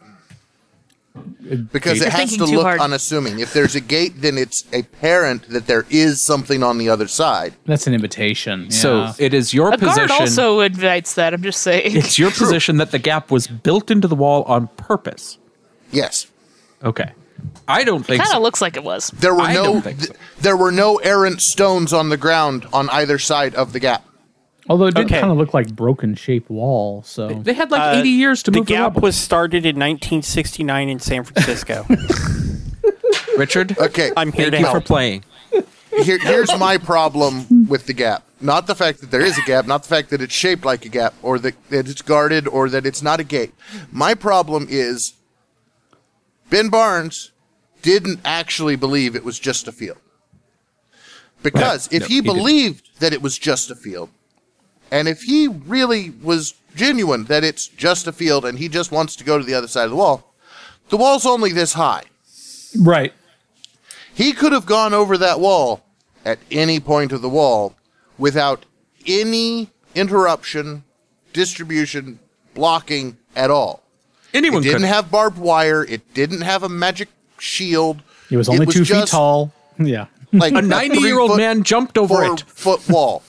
Because You're it has thinking to too look hard. unassuming. If there's a gate, then it's apparent that there is something on the other side. That's an invitation. Yeah. So it is your A Guard position. also invites that, I'm just saying. It's your position that the gap was built into the wall on purpose. Yes. Okay. I don't think Kind so. of looks like it was. There were I no don't think so. th- there were no errant stones on the ground on either side of the gap. although it did Okay. kind of look like broken shaped wall. So They had like Uh, eighty years to the move the gap rubble. was started in nineteen sixty-nine in San Francisco. Richard, Okay. I'm here thank to you help. for playing. Here, here's my problem with the gap. Not the fact that there is a gap, not the fact that it's shaped like a gap, or that, that it's guarded, or that it's not a gate. My problem is Ben Barnes didn't actually believe it was just a field. Because if No, he, he didn't. believed that it was just a field, and if he really was genuine that it's just a field and he just wants to go to the other side of the wall, the wall's only this high. right. He could have gone over that wall at any point of the wall without any interruption, distribution, blocking at all. Anyone It didn't could. have barbed wire. It didn't have a magic shield. It was only two feet just tall. Yeah. Like A ninety-year-old three-foot, man jumped over four it. foot wall.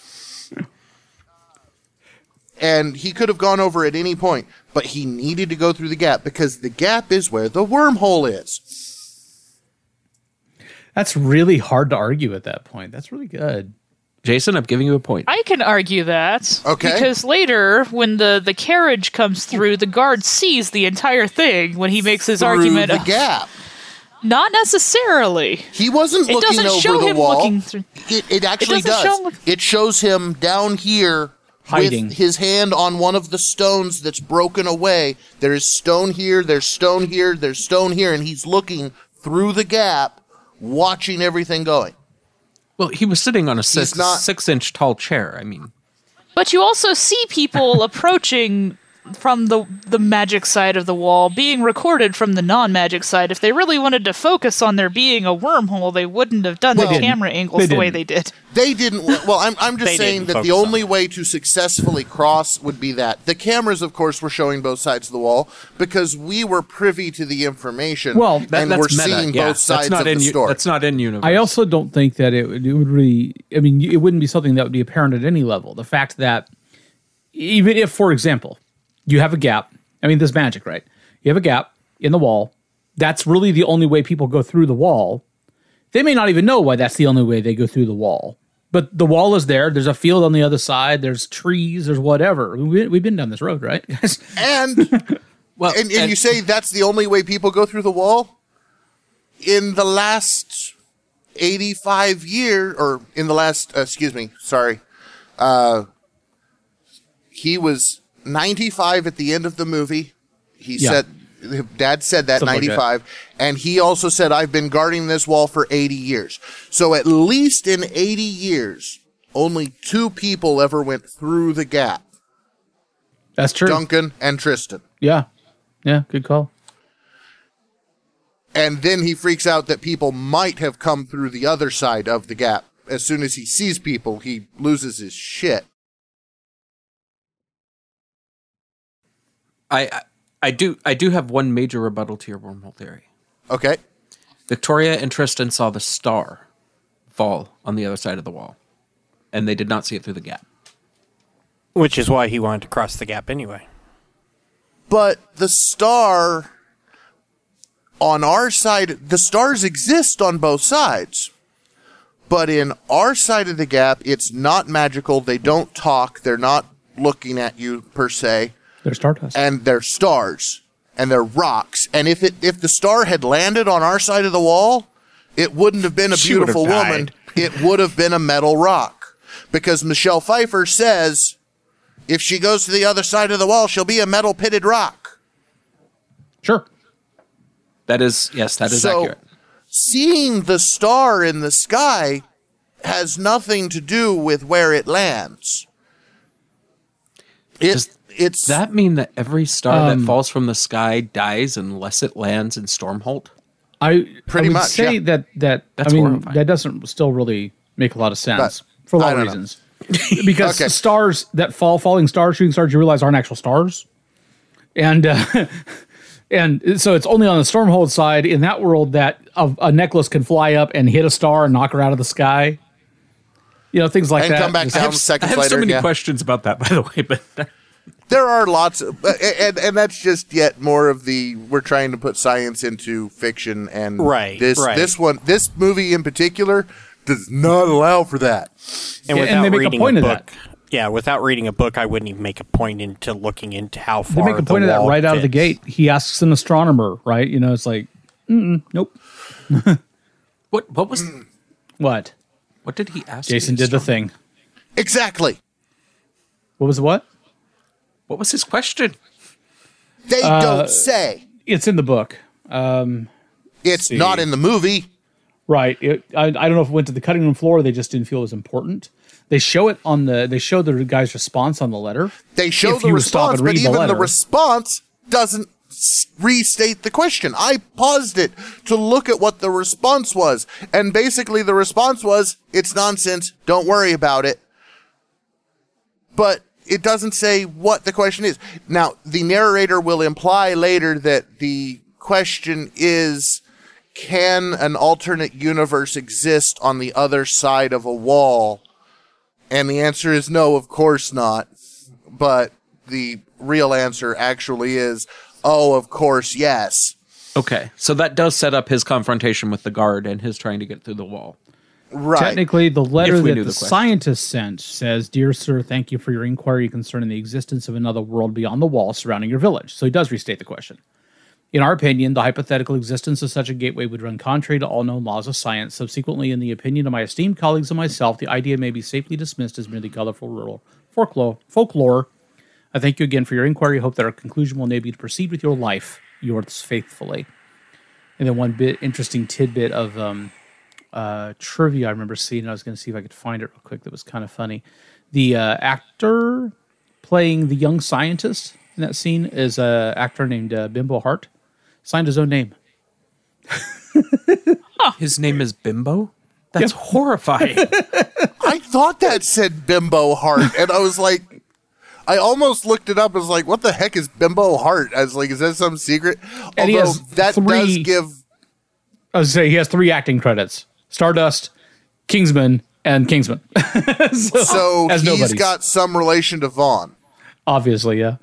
And he could have gone over at any point, but he needed to go through the gap because the gap is where the wormhole is. That's really hard to argue at that point. That's really good. Jason, I'm giving you a point. I can argue that. Okay. Because later, when the, the carriage comes through, the Guard sees the entire thing when he makes his Through argument. the of- gap. Not necessarily. He wasn't It looking doesn't over show the him wall. looking through- It, it actually doesn't does. show him- It shows him down here Hiding. with his hand on one of the stones that's broken away. There is stone here, there's stone here, there's stone here, and he's looking through the gap, watching everything going. Well, he was sitting on a six, not- six inch tall chair. I mean, But you also see people approaching from the the magic side of the wall being recorded from the non-magic side. If they really wanted to focus on there being a wormhole, they wouldn't have done Well, the camera angles They the way didn't. they did. They didn't. Well, I'm, I'm just They saying didn't that the focus on only that. way to successfully cross would be that. The cameras, of course, were showing both sides of the wall because we were privy to the information. Well, That- and that's we're meta, seeing yeah. both sides that's not of in the u- story. That's not in universe. I also don't think that it, would- it would really. I mean, it wouldn't be something that would be apparent at any level. The fact that even if, for example, you have a gap. I mean, there's magic, right? You have a gap in the wall. That's really the only way people go through the wall. They may not even know why that's the only way they go through the wall. But the wall is there. There's a field on the other side. There's trees. There's whatever. We, we've been down this road, right, guys? and well, and, and you say that's the only way people go through the wall? In the last eighty-five years, or in the last, uh, excuse me, sorry, uh, he was ninety-five at the end of the movie. He Yeah. said, Dad said that, Something like that. ninety-five. And he also said, I've been guarding this wall for eighty years. So at least in eighty years, only two people ever went through the gap. That's true. Duncan and Tristan. Yeah. Yeah, good call. And then he freaks out that people might have come through the other side of the gap. As soon as he sees people, he loses his shit. I, I I do I do have one major rebuttal to your wormhole theory. Okay. Victoria and Tristan saw the star fall on the other side of the wall, and they did not see it through the gap. Which is why he wanted to cross the gap anyway. But the star on our side, the stars exist on both sides. But in our side of the gap, it's not magical. They don't talk. They're not looking at you per se. There's Stardust. And they're stars. And they're rocks. And if it if the star had landed on our side of the wall, it wouldn't have been a She would have beautiful woman. died. It would have been a metal rock. Because Michelle Pfeiffer says, if she goes to the other side of the wall, she'll be a metal pitted rock. Sure. That is yes, that is So, accurate. seeing the star in the sky has nothing to do with where it lands. It, Does it's Does that mean that every star Um, that falls from the sky dies unless it lands in Stormholt? I Pretty I would much, say yeah. that that That's I mean horrifying. that doesn't still really make a lot of sense But, for a I lot of don't know. reasons. Because Okay. stars that fall, falling stars, shooting stars, you realize aren't actual stars, and uh, and so it's only on the Stormhold side in that world that a, a necklace can fly up and hit a star and knock her out of the sky. You know, things like and that. come back Just- down I seconds have later. so many yeah. questions about that, by the way, but There are lots of, and, and that's just yet more of the, we're trying to put science into fiction, and Right, this right. this one, this movie in particular does not allow for that. And Yeah, without and they make a reading point of book, that. yeah, without reading a book, I wouldn't even make a point into looking into how they far make a the point of that wall right out of the fits. gate. He asks an astronomer, right? You know, it's like, Mm-mm, nope. what what was What? what did he ask? Jason the did the astronomer? thing. Exactly. What was what? What was his question? They Uh, don't say. It's in the book. Um, It's see. not in the movie. Right. It, I, I don't know if it went to the cutting room floor or they just didn't feel it was important. They show it on the, they show the guy's response on the letter. They show If the you stop response, and but read the even the, letter. response doesn't s- restate the question. I paused it to look at what the response was. And basically the response was, it's nonsense. Don't worry about it. But it doesn't say what the question is. Now, the narrator will imply later that the question is, can an alternate universe exist on the other side of a wall? And the answer is no, of course not. But the real answer actually is, oh, of course, yes. Okay, so that does set up his confrontation with the guard and his trying to get through the wall. Right. Technically, the letter If we that knew the, the question. scientist sent says, "Dear sir, thank you for your inquiry concerning the existence of another world beyond the wall surrounding your village." So he does restate the question. In our opinion, the hypothetical existence of such a gateway would run contrary to all known laws of science. Subsequently, in the opinion of my esteemed colleagues and myself, the idea may be safely dismissed as merely colorful rural folklore. folklore. I thank you again for your inquiry. Hope that our conclusion will enable you to proceed with your life. Yours faithfully. And then one bit interesting tidbit of um, uh, trivia I remember seeing. I was going to see if I could find it real quick. That was kind of funny. The uh, actor playing the young scientist in that scene is an actor named uh, Bimbo Hart. Signed his own name. His name is Bimbo? That's yep. horrifying. I thought that said Bimbo Hart, and I was like, I almost looked it up. I was like, what the heck is Bimbo Hart? I was like, is that some secret? And Although that three, does give... I was going to say, he has three acting credits. Stardust, Kingsman, and Kingsman. so so he's nobodies. Got some relation to Vaughn. Obviously, yeah.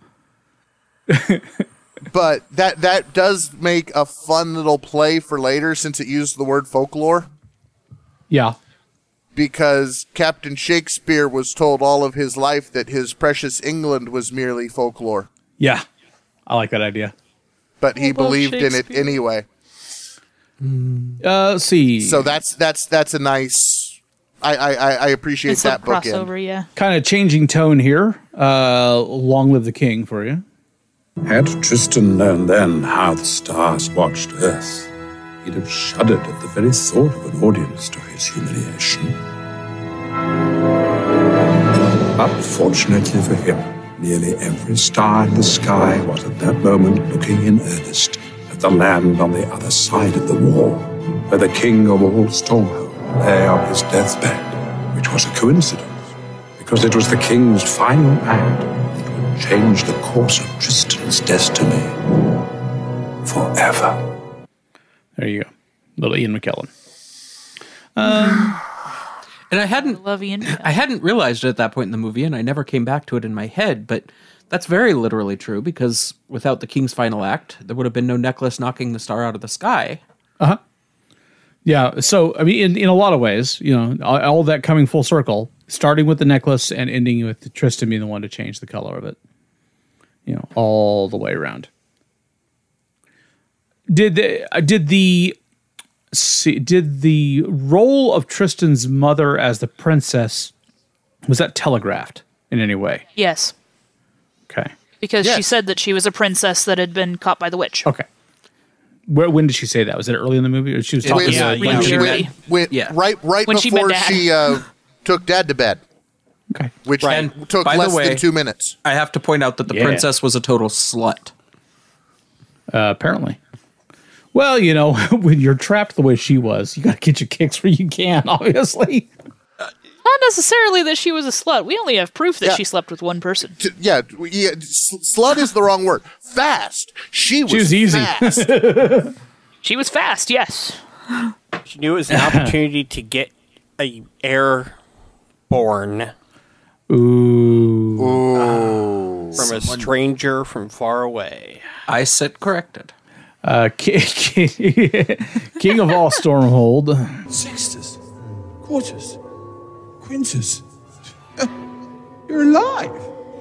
But that that does make a fun little play for later, since it used the word folklore. Yeah. Because Captain Shakespeare was told all of his life that his precious England was merely folklore. Yeah. I like that idea. But he believed in it anyway. Uh, let's see. So that's that's that's a nice... I, I, I appreciate it's that a book. crossover, yeah. Kind of changing tone here. Uh, long live the king for you. Had Tristan known then how the stars watched Earth, he'd have shuddered at the very thought of an audience to his humiliation. But fortunately for him, nearly every star in the sky was at that moment looking in earnest at the land on the other side of the wall, where the king of all Stormhold lay on his deathbed, which was a coincidence, because it was the king's final act that would change the course of Tristan's destiny forever. There you go. Little Ian McKellen. Um, and I hadn't love Ian I hadn't realized it at that point in the movie, and I never came back to it in my head, but that's very literally true, because without the king's final act, there would have been no necklace knocking the star out of the sky. Uh-huh. Yeah, so, I mean, in, in a lot of ways, you know, all, all that coming full circle, starting with the necklace and ending with Tristan being the one to change the color of it. You know, all the way around. Did the, uh, did the see, did the role of Tristan's mother as the princess, was that telegraphed in any way? Yes. Okay. Because yes. she said that she was a princess that had been caught by the witch. Okay. Where, when did she say that? Was it early in the movie, or she was talking? When, yeah, to, yeah, when she she really- went, went yeah. right right When she met before Dad. she uh, took Dad to bed. Okay. Which Right. took By the less way- than two minutes. I have to point out that the Yeah. princess was a total slut. Uh, apparently. Well, you know, when you're trapped the way she was, you got to get your kicks where you can, obviously. Not necessarily that she was a slut. We only have proof that Yeah. she slept with one person. T- yeah, yeah, sl- slut is the wrong word. Fast. She was, She was easy. fast. She was fast, yes. She knew it was an opportunity to get a heir born Ooh. Ooh. from a stranger from far away. I sit corrected. Uh, ki- ki- King of all Stormhold. Sextus, Quartus, Quintus. You're alive.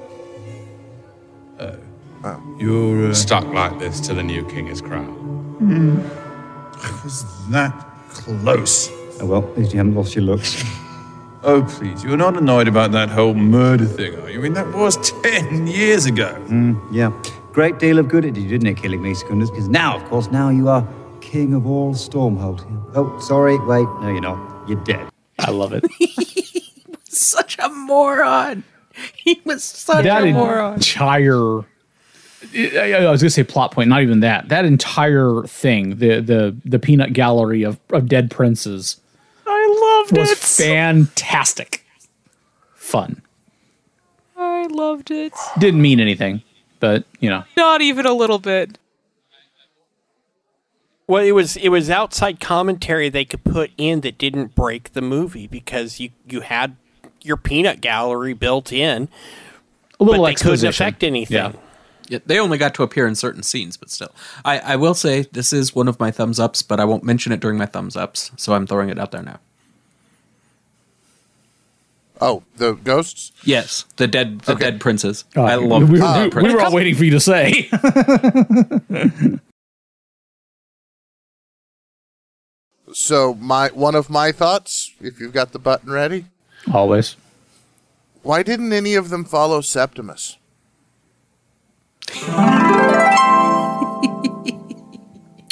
Oh. You're. Uh, Stuck like this till the new king is crowned. I was that close. Oh, well, at least you haven't lost your looks. Oh, please, you're not annoyed about that whole murder thing, are you? I mean, that was ten years ago. Mm, yeah. Great deal of good it did you, didn't it, killing me, Secundus? Because now, of course, now you are king of all Stormhold. Oh, sorry, wait. No, you're not. You're dead. I love it. Such a moron. He was such that a moron. entire... I I was going to say plot point, not even that. That entire thing, the the the peanut gallery of, of dead princes, I loved was it. fantastic. Fun. I loved it. Didn't mean anything, but, you know. Not even a little bit. Well, it was it was outside commentary they could put in that didn't break the movie because you, you had your peanut gallery built in, A little but they couldn't exposition. affect anything. Yeah. Yeah, they only got to appear in certain scenes, but still. I, I will say this is one of my thumbs ups, but I won't mention it during my thumbs ups, so I'm throwing it out there now. Oh, the ghosts? Yes, the dead the Okay. dead princes. Uh, I love we, were- uh, we were all waiting for you to say. So my one of my thoughts, if you've got the button ready, Always. why didn't any of them follow Septimus?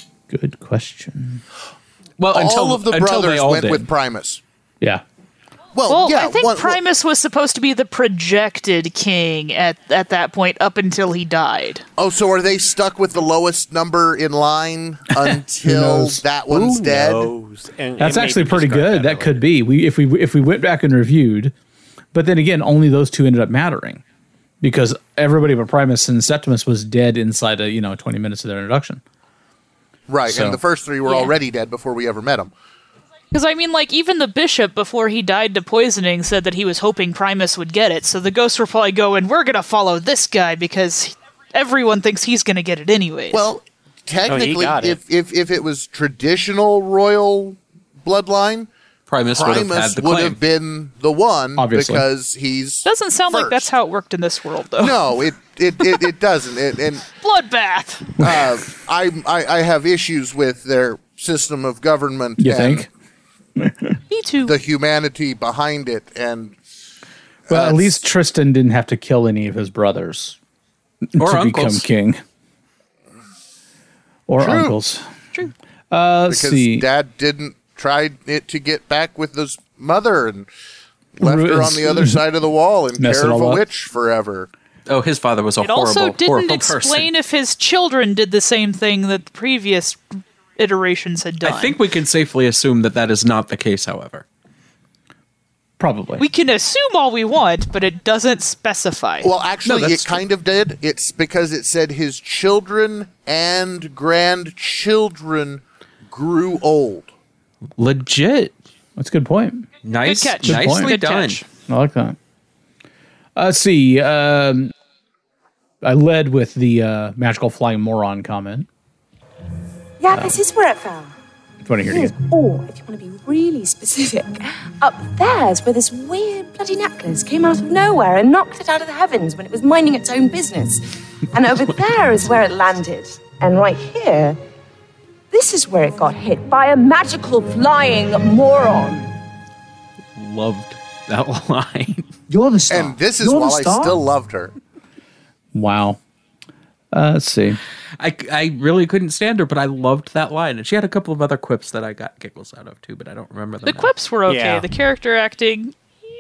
Good question. Well, all until of the until they brothers all went did. with Primus. Yeah. Well, Well, yeah, I think one- Primus was supposed to be the projected king at, at that point up until he died. Oh, so are they stuck with the lowest number in line until knows? that one's Who dead? knows? And- That's and actually maybe pretty describe good. That could be. We if we if we went back and reviewed, but then again, only those two ended up mattering because everybody but Primus and Septimus was dead inside of you know twenty minutes of their introduction. Right, So- and the first three were Yeah. already dead before we ever met them. Because, I mean, like, even the bishop, before he died to poisoning, said that he was hoping Primus would get it. So the ghosts were probably going, we're going to follow this guy because everyone thinks he's going to get it anyways. Well, technically, got it. if, if if it was traditional royal bloodline, Primus, would have had Primus the would claim. have been the one Obviously. because he's doesn't sound like first. that's how it worked in this world, though. No, it it, it, it doesn't. It, and Bloodbath. uh, I, I I have issues with their system of government. You and think? Me too. the humanity behind it, and Well, uh, at least Tristan didn't have to kill any of his brothers Or to uncles. become king. Or True. uncles. True. Uh, let's because see. Dad didn't try it to get back with his mother and left her Ruins- on the other side of the wall and Mess care it of a all up. witch forever. Oh, his father was a It horrible, also didn't horrible explain person. if his children did the same thing that the previous iterations had done. I think we can safely assume that that is not the case, however. Probably. we can assume all we want, but it doesn't specify. Well, actually, No, it that's kind of did. It's because it said his children and grandchildren grew old. Legit. That's a good point. Nice. Good catch. Good point. Nicely Good done. catch. I like that. Uh, let's see. Um, I led with the uh, magical flying moron comment. Yeah, this is where it fell. If you want to hear it Yes, again. or if you want to be really specific, up there's where this weird bloody necklace came out of nowhere and knocked it out of the heavens when it was minding its own business. And over there is where it landed. And right here, this is where it got hit by a magical flying moron. Loved that line. You're the star. And this is You're the while I star? still loved her. Wow. Uh, let's see. I, I really couldn't stand her, but I loved that line. And she had a couple of other quips that I got giggles out of, too, but I don't remember them the now. quips were okay. Yeah. The character acting.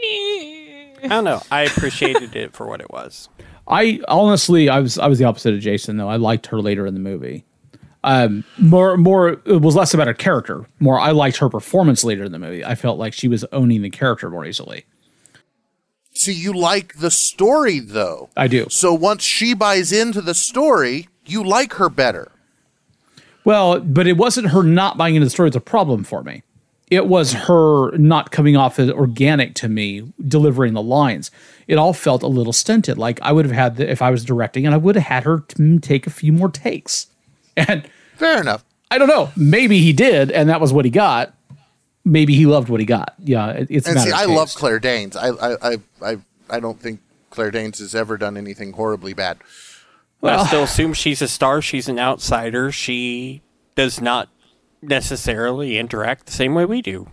I don't know. I appreciated it for what it was. I honestly, I was I was the opposite of Jason though. I liked her later in the movie. Um, more more it was less about her character. More I liked her performance later in the movie. I felt like she was owning the character more easily. See, you like the story, though. I do. So once she buys into the story, you like her better. Well, but it wasn't her not buying into the story that's a problem for me. It was her not coming off as organic to me, delivering the lines. It all felt a little stunted. Like I would have had, the, if I was directing, and I would have had her t- take a few more takes. And Fair enough. I don't know. Maybe he did, and that was what he got. Maybe he loved what he got. Yeah, it, it's a And matter see, of I taste. love Claire Danes. I, I, I, I, I don't think Claire Danes has ever done anything horribly bad. I still assume she's a star. She's an outsider. She does not necessarily interact the same way we do.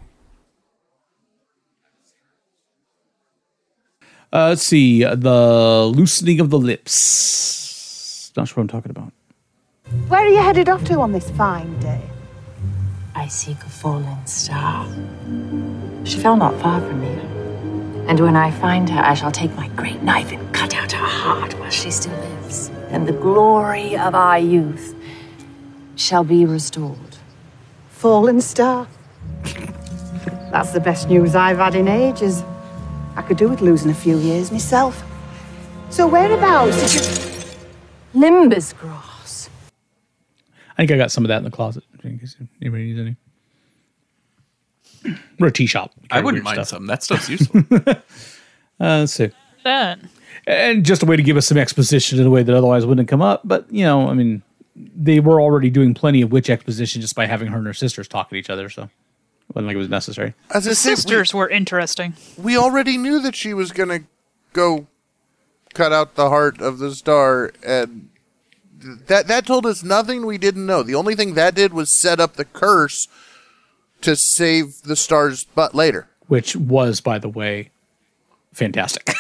Uh, let's see. The loosening of the lips. Not sure what I'm talking about. Where are you headed off to on this fine day? I seek a fallen star. She fell not far from here. And when I find her, I shall take my great knife and cut out her heart while she still lives. And the glory of our youth shall be restored. Fallen star? That's the best news I've had in ages. I could do with losing a few years myself. So whereabouts did you... Limbus grass. I think I got some of that in the closet. In case anybody needs any. We're a tea shop. I wouldn't mind some. That stuff's useful. uh, let's see. That. And just a way to give us some exposition in a way that otherwise wouldn't come up. But, you know, I mean, they were already doing plenty of witch exposition just by having her and her sisters talk at each other. So it wasn't like it was necessary. As I The said, sisters were interesting. we, we already knew that she was going to go cut out the heart of the star, and that that told us nothing we didn't know. The only thing that did was set up the curse to save the star's butt later. Which was, by the way, fantastic.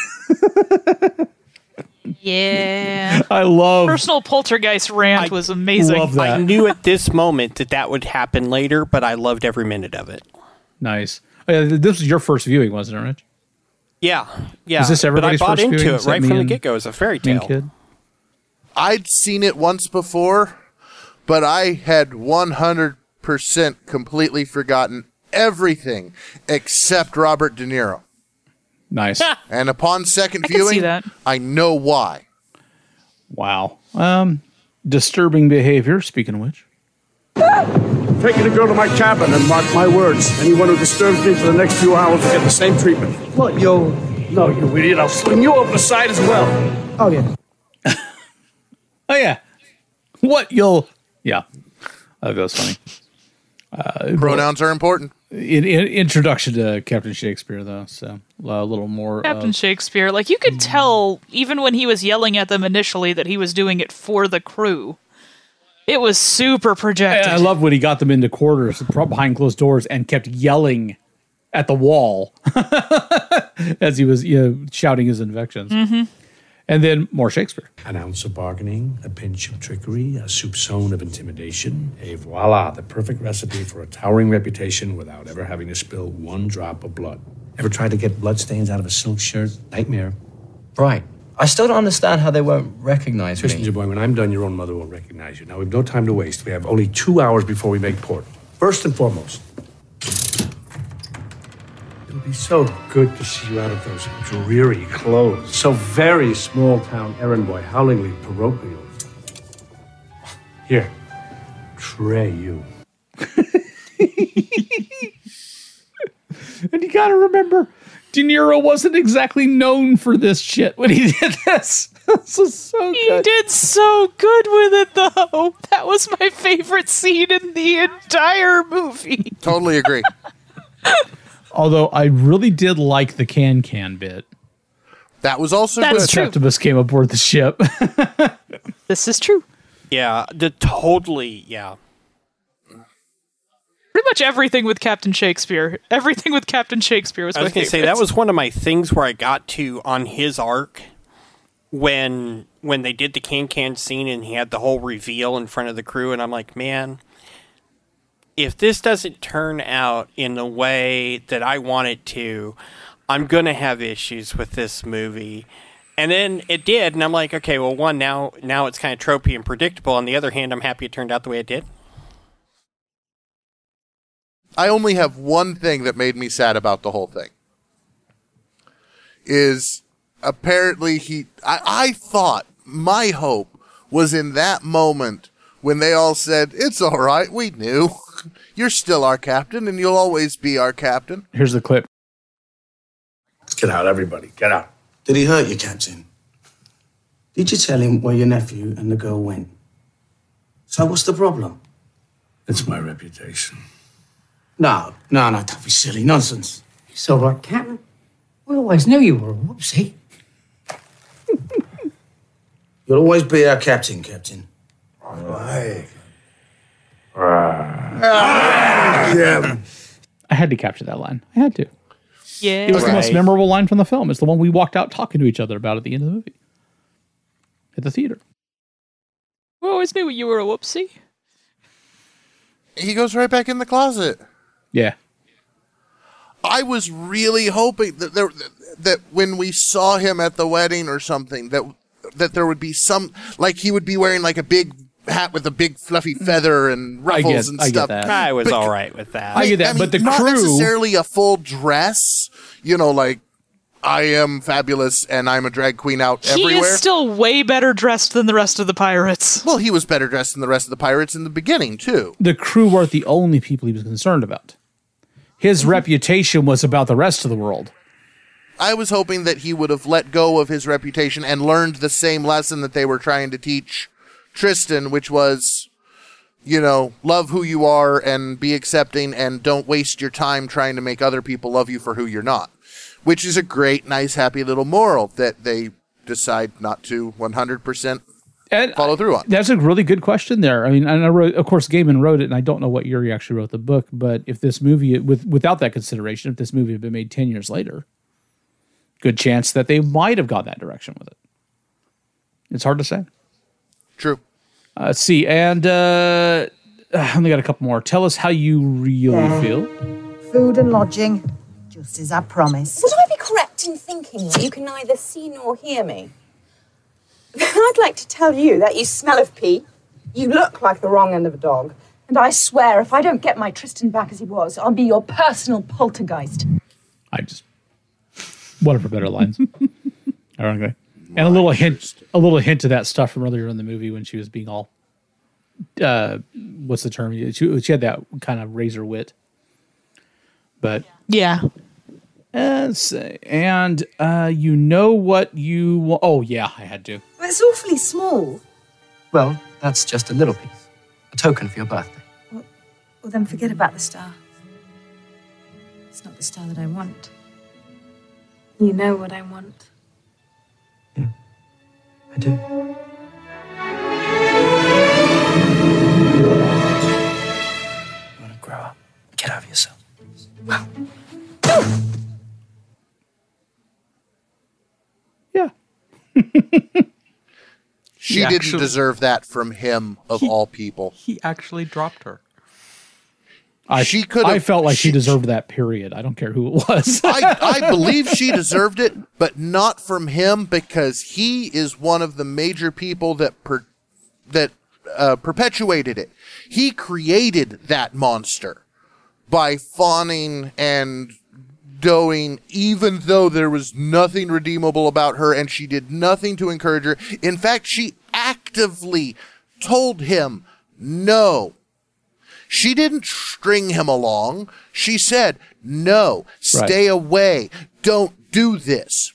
Yeah. I love... Personal poltergeist rant was amazing. love that. I knew at this moment that that would happen later, but I loved every minute of it. Nice. Oh, yeah, this was your first viewing, wasn't it, Rich? Yeah, yeah. Is this everybody's but I bought first into viewing? it Is that right me from the and- get-go as a fairy me and tale. kid? I'd seen it once before, but I had one hundred percent completely forgotten everything except Robert De Niro. Nice. And upon second I can see viewing, that. I know why. Wow. Um, disturbing behavior, speaking of which. Taking the girl to my cabin and mark my words. Anyone who disturbs me for the next few hours will get the same treatment. What, yo? No, you idiot. I'll sling you over the side as well. Oh, yeah. Oh, yeah. What you'll... Yeah. Uh, that was funny. Uh, Pronouns are important. In, in, introduction to Captain Shakespeare, though, so a little more... Captain uh, Shakespeare, like you could tell even when he was yelling at them initially that he was doing it for the crew. It was super projected. I love when he got them into quarters behind closed doors and kept yelling at the wall as he was, you know, shouting his invections. Mm-hmm. And then more Shakespeare. An ounce of bargaining, a pinch of trickery, a soupçon of intimidation. Et voila, the perfect recipe for a towering reputation without ever having to spill one drop of blood. Ever tried to get bloodstains out of a silk shirt? Nightmare. Right. I still don't understand how they won't recognize Listen, me. boy, when I'm done, your own mother will recognize you. Now, we've no time to waste. We have only two hours before we make port. First and foremost, it'll be so good to see you out of those dreary clothes. So very small-town errand boy, howlingly parochial. Here, tray you. And you gotta remember, De Niro wasn't exactly known for this shit when he did this. This is so He good. did so good with it, though. That was my favorite scene in the entire movie. Totally agree. Although I really did like the can-can bit. That was also That's When true. Septimus came aboard the ship. This is true. Yeah, the totally, yeah. Pretty much everything with Captain Shakespeare. Everything with Captain Shakespeare was I my was going favorite. to say, that was one of my things where I got to on his arc when when they did the can-can scene and he had the whole reveal in front of the crew, and I'm like, man, if this doesn't turn out in the way that I want it to, I'm going to have issues with this movie. And then it did, and I'm like, okay, well, one, now now it's kind of tropey and predictable. On the other hand, I'm happy it turned out the way it did. I only have one thing that made me sad about the whole thing. Is apparently he... I, I thought, my hope was in that moment when they all said, it's all right, we knew. You're still our captain, and you'll always be our captain. Here's the clip. Get out, everybody. Get out. Did he hurt you, Captain? Did you tell him where your nephew and the girl went? So what's the problem? It's my reputation. No, no, no, don't be silly. Nonsense. It's all right, Captain. We always knew you were a whoopsie. You'll always be our captain, Captain. Right. Yeah. I had to capture that line. I had to. Yeah. It was the most Right. memorable line from the film. It's the one we walked out talking to each other about at the end of the movie. At the theater. We always knew you were a whoopsie. He goes right back in the closet. Yeah. I was really hoping that there, that when we saw him at the wedding or something, that that there would be some, like he would be wearing like a big hat with a big fluffy feather and I ruffles get- and I get stuff. that. I was But- all right with that. I get that, but the not crew- necessarily a full dress. You know, like I am fabulous and I'm a drag queen out He everywhere. is still way better dressed than the rest of the pirates. Well, he was better dressed than the rest of the pirates in the beginning too. The crew weren't the only people he was concerned about. His reputation was about the rest of the world. I was hoping that he would have let go of his reputation and learned the same lesson that they were trying to teach Tristan, which was, you know, love who you are and be accepting and don't waste your time trying to make other people love you for who you're not. Which is a great, nice, happy little moral that they decide not to one hundred percent And follow through on. That's a really good question there. I mean, and I wrote, of course, Gaiman wrote it, and I don't know what year he actually wrote the book, but if this movie, with without that consideration, if this movie had been made ten years later, good chance that they might have gone that direction with it. It's hard to say. True. Uh, let's see, and uh, I only got a couple more. Tell us how you really feel. food and lodging, just as I promised. Would I be correct in thinking that you can neither see nor hear me? I'd like to tell you that you smell of pee, you look like the wrong end of a dog, and I swear if I don't get my Tristan back as he was, I'll be your personal poltergeist. I just one of her better lines. Ironically. And a little hint a little hint of that stuff from earlier in the movie when she was being all uh what's the term? She, she had that kind of razor wit. But yeah. Uh, and uh you know what you wa- oh yeah, I had to. Well, it's awfully small. Well, that's just a little piece. A token for your birthday. Well, well, then forget about the star. It's not the star that I want. You know what I want. Yeah, I do. You want to grow up? Get over yourself. Yeah. She He didn't actually- deserve that from him, of He- all people. He actually dropped her. I, She could've- I felt like she, she- deserved that period. I don't care who it was. I, I believe she deserved it, but not from him, because he is one of the major people that per, that uh, perpetuated it. He created that monster by fawning and doing, even though there was nothing redeemable about her and she did nothing to encourage her. In fact, she actively told him no. She didn't string him along. She said, no, stay Right. away. Don't do this.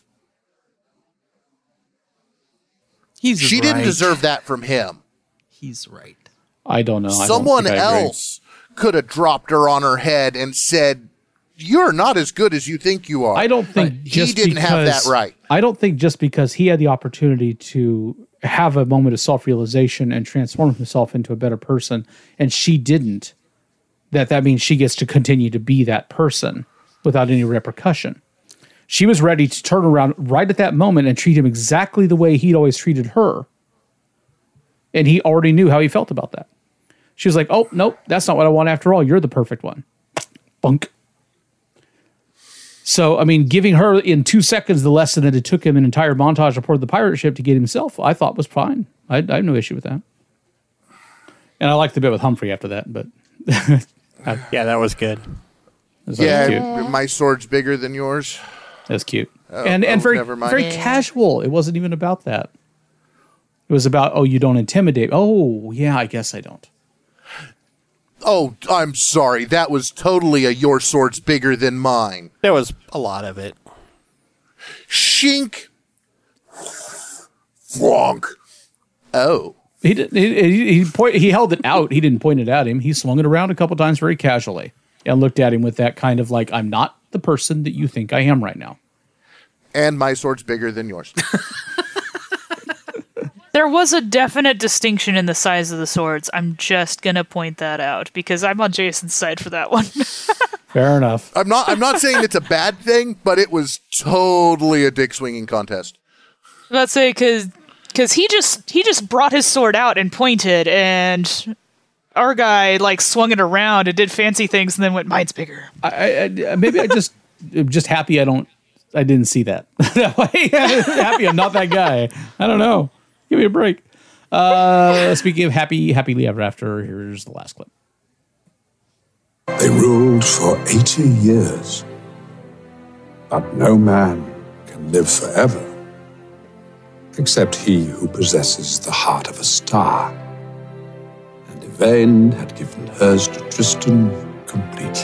He's she didn't right. deserve that from him. He's right. I don't know. I don't Someone think I agree. else could have dropped her on her head and said, you're not as good as you think you are. I don't think But just he didn't have because- that right. I don't think just because he had the opportunity to have a moment of self-realization and transform himself into a better person, and she didn't, that that means she gets to continue to be that person without any repercussion. She was ready to turn around right at that moment and treat him exactly the way he'd always treated her. And he already knew how he felt about that. She was like, oh, nope, that's not what I want after all. You're the perfect one. Bunk. So, I mean, giving her in two seconds the lesson that it took him an entire montage aboard the pirate ship to get himself, I thought was fine. I, I have no issue with that. And I liked the bit with Humphrey after that, but yeah, that was good. That yeah, was cute. my sword's bigger than yours. That's cute. Oh, and and oh, very never mind. very Yeah. casual. It wasn't even about that. It was about, oh, you don't intimidate. Oh, yeah, I guess I don't. Oh, I'm sorry. That was totally a your sword's bigger than mine. There was a lot of it. Shink. Flonk. Oh. He did, he he, he, point, he held it out. He didn't point it at him. He swung it around a couple times very casually and looked at him with that kind of like, I'm not the person that you think I am right now. And my sword's bigger than yours. There was a definite distinction in the size of the swords. I'm just gonna point that out because I'm on Jason's side for that one. Fair enough. I'm not I'm not saying it's a bad thing, but it was totally a dick swinging contest. Let's say because because he just he just brought his sword out and pointed, and our guy like swung it around and did fancy things, and then went, mine's bigger. I, I, maybe I just I'm just happy I don't I didn't see that. That way, happy I'm not that guy. I don't know. Give me a break. Uh, speaking of happy, happily ever after, here's the last clip. They ruled for eighty years. But no man can live forever, except he who possesses the heart of a star. And Yvain had given hers to Tristan completely.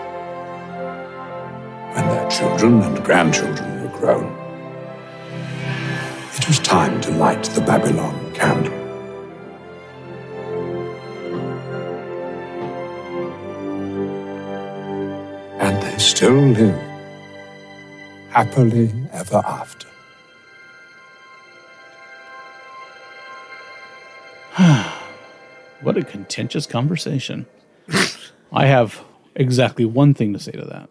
When their children and grandchildren were grown, it was time to light the Babylon candle. And they still live happily ever after. What a contentious conversation. I have exactly one thing to say to that.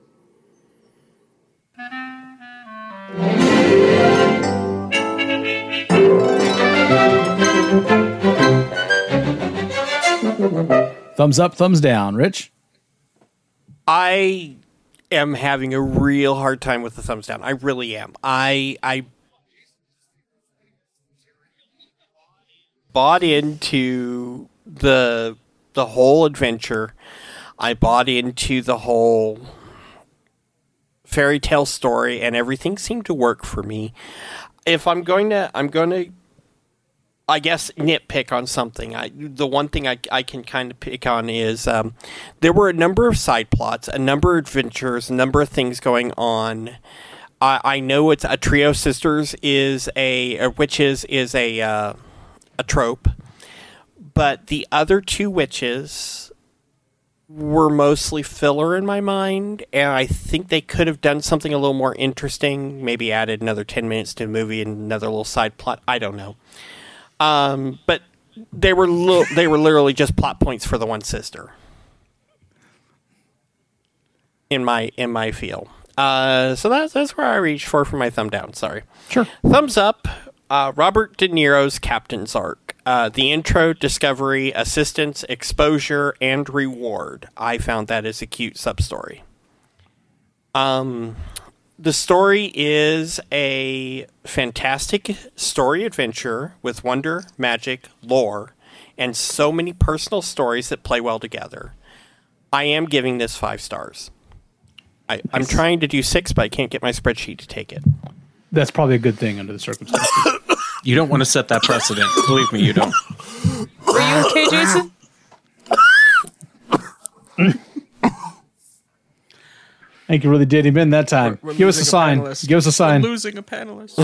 Thumbs up, thumbs down. Rich? I am having a real hard time with the thumbs down. I really am. I I bought into the the whole adventure. I bought into the whole fairy tale story, and everything seemed to work for me. If I'm going to, I'm going to, I guess, nitpick on something. I, the one thing I, I can kind of pick on is um, there were a number of side plots, a number of adventures, a number of things going on. I, I know it's a trio of sisters is a, a witches is a uh, a trope, but the other two witches were mostly filler in my mind, and I think they could have done something a little more interesting. Maybe added another ten minutes to the movie and another little side plot. I don't know. Um, but they were li- they were literally just plot points for the one sister. In my in my feel, uh, so that's that's where I reached for for my thumb down. Sorry, sure. Thumbs up. Uh, Robert De Niro's Captain's Arc. Uh, the intro, discovery, assistance, exposure, and reward. I found that as a cute sub story. Um. The story is a fantastic story adventure with wonder, magic, lore, and so many personal stories that play well together. I am giving this five stars. I, I'm trying to do six, but I can't get my spreadsheet to take it. That's probably a good thing under the circumstances. You don't want to set that precedent. Believe me, you don't. Are you okay, Jason? I think you really did him in that time. We're, we're Give us a sign. A Give us a sign. We're losing a panelist.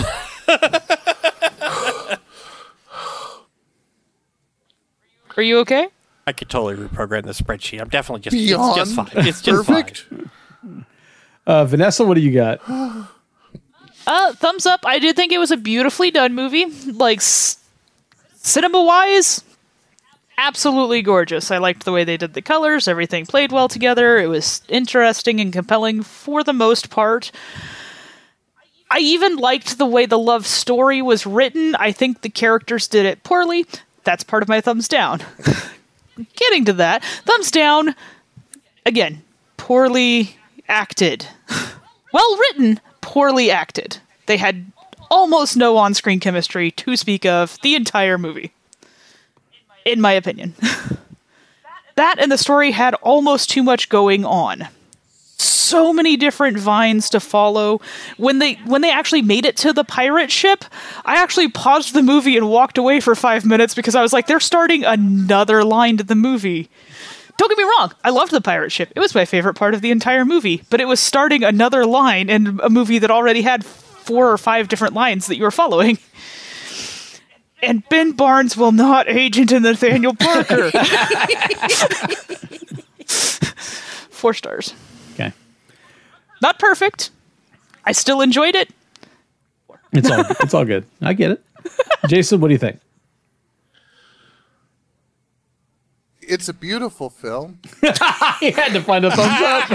Are you okay? I could totally reprogram the spreadsheet. I'm definitely just, Beyond it's just fine. It's just perfect. fine. Uh, Vanessa, what do you got? Uh, thumbs up. I did think it was a beautifully done movie. Like, s- cinema-wise, absolutely gorgeous. I liked the way they did the colors. Everything played well together. It was interesting and compelling for the most part. I even liked the way the love story was written. I think the characters did it poorly. That's part of my thumbs down. Getting to that. Thumbs down, again, poorly acted. Well written, poorly acted. They had almost no on-screen chemistry to speak of the entire movie. In my opinion. That and the story had almost too much going on. So many different vines to follow. When they when they actually made it to the pirate ship, I actually paused the movie and walked away for five minutes because I was like, they're starting another line to the movie. Don't get me wrong, I loved the pirate ship. It was my favorite part of the entire movie, but it was starting another line in a movie that already had four or five different lines that you were following. And Ben Barnes will not age into Nathaniel Parker. Four stars. Okay. Not perfect. I still enjoyed it. It's all it's all good. I get it. Jason, what do you think? It's a beautiful film. He had to find a thumbs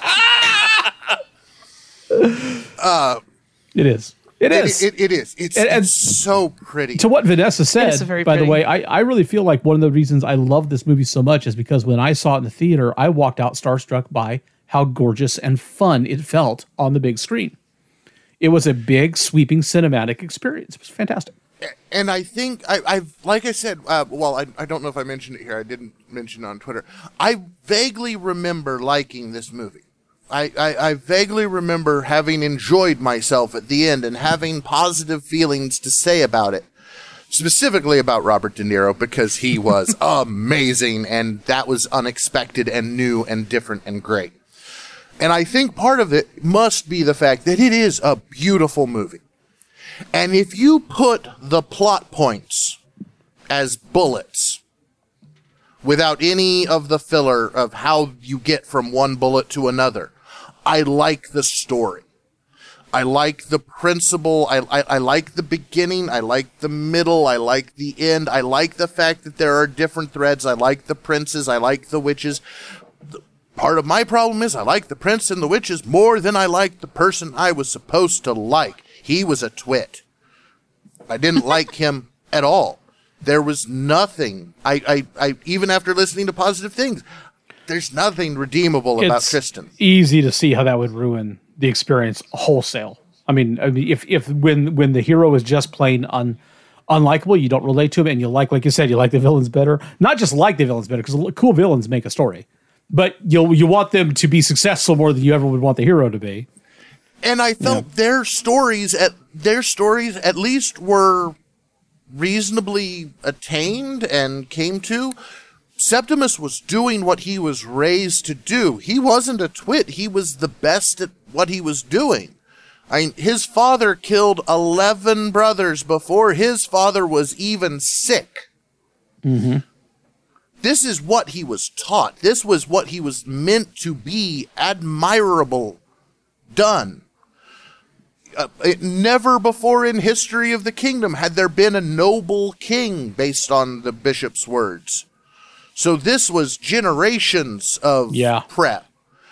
up. uh, it is. It is. It, it, it is. It's, and, and it's so pretty. To what Vanessa said, It is very by pretty. the way, I, I really feel like one of the reasons I love this movie so much is because when I saw it in the theater, I walked out starstruck by how gorgeous and fun it felt on the big screen. It was a big, sweeping cinematic experience. It was fantastic. And I think I, I've, like I said, uh, well, I, I don't know if I mentioned it here. I didn't mention it on Twitter. I vaguely remember liking this movie. I, I, I vaguely remember having enjoyed myself at the end and having positive feelings to say about it. Specifically about Robert De Niro, because he was amazing and that was unexpected and new and different and great. And I think part of it must be the fact that it is a beautiful movie. And if you put the plot points as bullets, without any of the filler of how you get from one bullet to another, I like the story. I like the principle. I, I, I like the beginning. I like the middle. I like the end. I like the fact that there are different threads. I like the princes. I like the witches. The, part of my problem is I like the prince and the witches more than I like the person I was supposed to like. He was a twit. I didn't like him at all. There was nothing. I, I, I even after listening to positive things, there's nothing redeemable about It's Tristan. easy to see how that would ruin the experience wholesale. I mean, I mean, if if when when the hero is just plain un unlikable, you don't relate to him, and you like, like you said, you like the villains better. Not just like the villains better, because cool villains make a story, but you you want them to be successful more than you ever would want the hero to be. And I felt Yeah. their stories at their stories at least were reasonably attained and came to. Septimus was doing what he was raised to do. He wasn't a twit. He was the best at what he was doing. I mean, his father killed eleven brothers before his father was even sick. Mm-hmm. This is what he was taught. This was what he was meant to be. Admirable. Done. Uh, it, never before in history of the kingdom had there been a noble king based on the bishop's words. So this was generations of yeah. prep.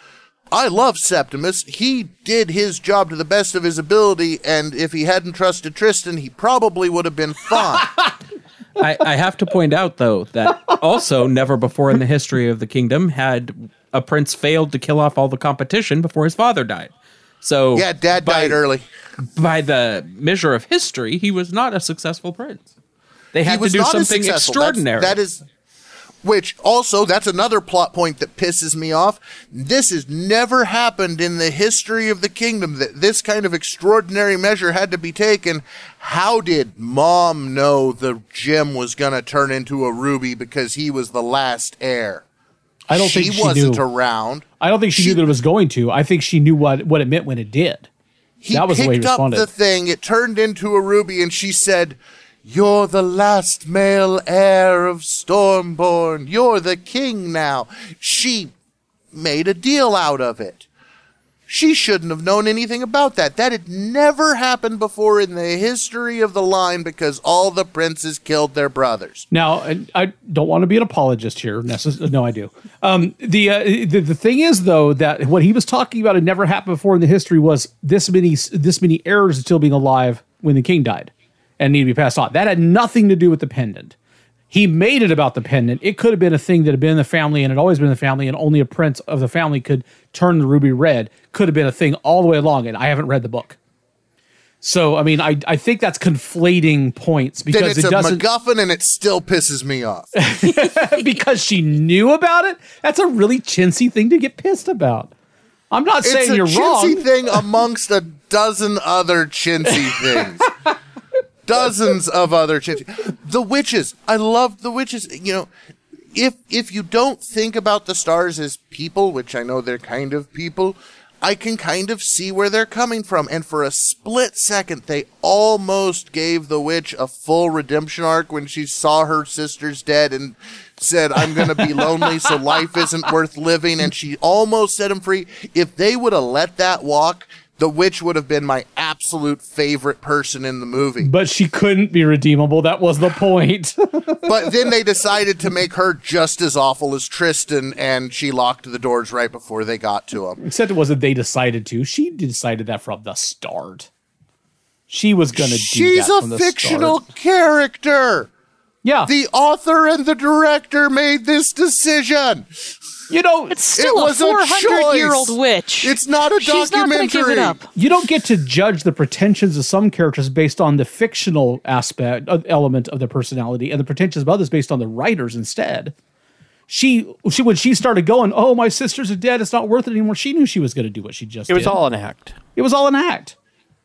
I love Septimus. He did his job to the best of his ability, and if he hadn't trusted Tristan, he probably would have been fine. I, I have to point out, though, that also never before in the history of the kingdom had a prince failed to kill off all the competition before his father died. So yeah, Dad by, died early. By the measure of history, he was not a successful prince. They had He to was do not as something successful. extraordinary. That's, that is, which also, that's another plot point that pisses me off. This has never happened in the history of the kingdom, that this kind of extraordinary measure had to be taken. How did Mom know the gem was going to turn into a ruby because he was the last heir? I don't she think she wasn't knew. around. I don't think she, she knew that it was going to. I think she knew what, what it meant when it did. He that was the way he picked up responded. the thing, it turned into a ruby, and she said, "You're the last male heir of Stormborn. You're the king now." She made a deal out of it. She shouldn't have known anything about that. That had never happened before in the history of the line because all the princes killed their brothers. Now, and I don't want to be an apologist here. Necess- no, I do. Um, the, uh, the the thing is, though, that what he was talking about had never happened before in the history was this many this many heirs still being alive when the king died and need to be passed on. That had nothing to do with the pendant. He made it about the pendant. It could have been a thing that had been in the family and had always been in the family, and only a prince of the family could turn the ruby red. Could have been a thing all the way along, and I haven't read the book. So, I mean, I I think that's conflating points because then it's it a doesn't MacGuffin, and it still pisses me off. because she knew about it. That's a really chintzy thing to get pissed about. I'm not saying it's you're a chintzy wrong. thing amongst a dozen other chintzy things. Dozens of other chintzy. The witches. I loved the witches. You know, if if you don't think about the stars as people, which I know they're kind of people, I can kind of see where they're coming from. And for a split second, they almost gave the witch a full redemption arc when she saw her sisters dead and said, "I'm going to be lonely, so life isn't worth living." And she almost set him free. If they would have let that walk, the witch would have been my absolute favorite person in the movie. But she couldn't be redeemable. That was the point. But then they decided to make her just as awful as Tristan, and she locked the doors right before they got to him. Except it wasn't they decided to. She decided that from the start. She was going to do She's that a from the fictional start. character. Yeah. The author and the director made this decision. You know, it's still it a was a four hundred year old choice. witch. It's not a She's not gonna give documentary. it up. You don't get to judge the pretensions of some characters based on the fictional aspect uh, element of their personality, and the pretensions of others based on the writers instead. She, she when she started going, "Oh, my sisters are dead. It's not worth it anymore." She knew she was going to do what she just. It was did. all an act. It was all an act.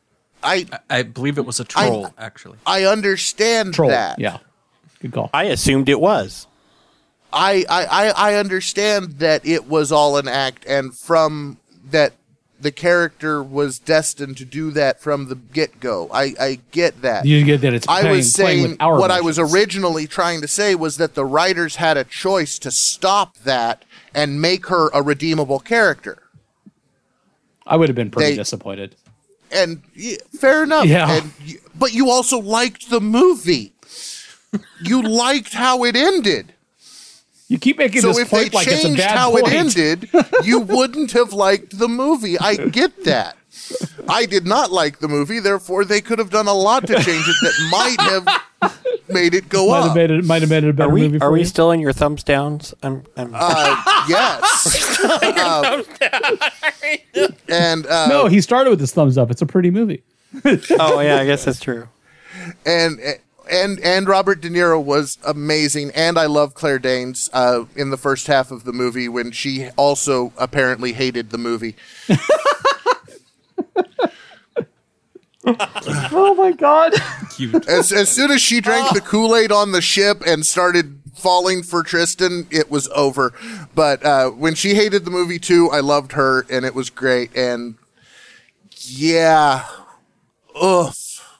I I believe it was a troll, I, actually. I understand Troll. that. Yeah. Good call. I assumed it was. I, I, I I understand that it was all an act, and from that the character was destined to do that from the get-go. I, I get that. You get that it's I playing, was playing saying with our what emotions. I was originally trying to say was that the writers had a choice to stop that and make her a redeemable character. I would have been pretty They- disappointed. And y- fair enough. Yeah. And y- but you also liked the movie. You liked how it ended. You keep making So this if they point like it's a changed bad how point. it ended, you wouldn't have liked the movie. I get that. I did not like the movie, therefore they could have done a lot to change it that might have made it go might up. Have made it, might have made it a better are we, movie for Are we you. still in your thumbs downs? I'm. I'm Uh, yes. Uh, and uh, no, he started with his thumbs up. It's a pretty movie. Oh yeah, I guess that's true. and and and Robert De Niro was amazing, and I love Claire Danes uh, in the first half of the movie when she also apparently hated the movie. Oh my god! Cute. As as soon as she drank the Kool-Aid on the ship and started falling for Tristan, it was over. But uh, when she hated the movie too, I loved her, and it was great. And yeah, ugh.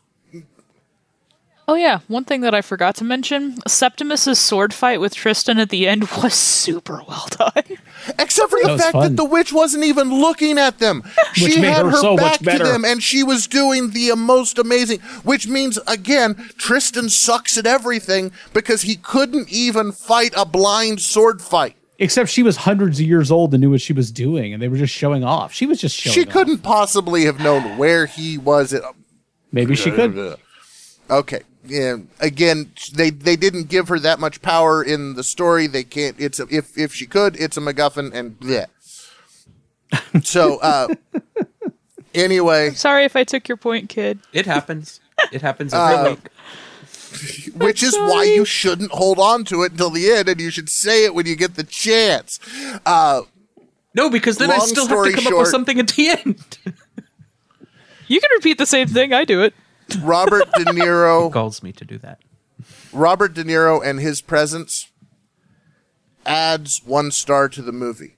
Oh yeah, one thing that I forgot to mention, Septimus's sword fight with Tristan at the end was super well done. Except for That the was fact fun. that the witch wasn't even looking at them. Which She made had her her, so much back to better. them, and she was doing the most amazing. Which means, again, Tristan sucks at everything because he couldn't even fight a blind sword fight. Except she was hundreds of years old and knew what she was doing, and they were just showing off. She was just showing She off. couldn't possibly have known where he was. At, Maybe she could. Okay. Yeah. Again, they they didn't give her that much power in the story. They can't. It's a, if if she could, it's a MacGuffin, and bleh. So uh, anyway, Sorry if I took your point, kid. It happens. It happens every Uh, week. which is why you shouldn't hold on to it until the end, and you should say it when you get the chance. Uh, No, because then I long still have story to come up short- with something at the end. You can repeat the same thing. I do it. Robert De Niro calls me to do that. Robert De Niro and his presence adds one star to the movie.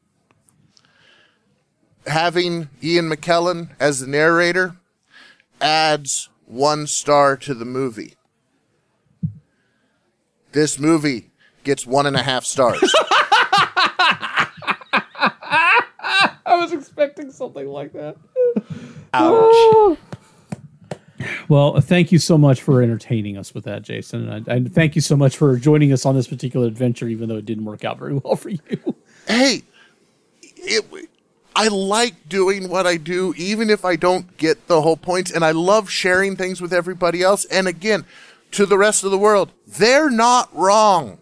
Having Ian McKellen as the narrator adds one star to the movie. This movie gets one and a half stars. I was expecting something like that. Ouch. Well, thank you so much for entertaining us with that, Jason. And, I, and thank you so much for joining us on this particular adventure, even though it didn't work out very well for you. Hey, it, I like doing what I do, even if I don't get the whole points, and I love sharing things with everybody else. And again, to the rest of the world, they're not wrong.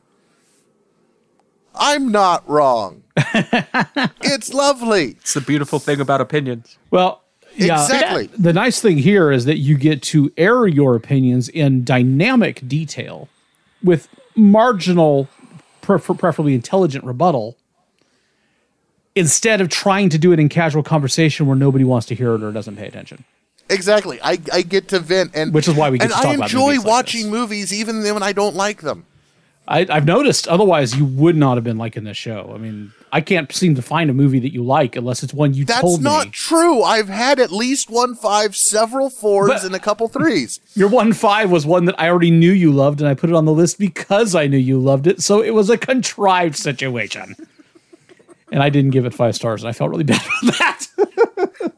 I'm not wrong. It's lovely. It's the beautiful thing about opinions. Well, yeah, Exactly. The nice thing here is that you get to air your opinions in dynamic detail with marginal, prefer- preferably intelligent rebuttal, instead of trying to do it in casual conversation where nobody wants to hear it or doesn't pay attention. Exactly. I, I get to vent, and Which is why we get and to talk I about enjoy movies like watching movies even when I don't like them. I, I've noticed. Otherwise, you would not have been liking this show. I mean, I can't seem to find a movie that you like unless it's one you That's told not me. true. I've had at least one five, several fours, But- and a couple threes. Your one five was one that I already knew you loved, and I put it on the list because I knew you loved it. So it was a contrived situation, and I didn't give it five stars, and I felt really bad about that.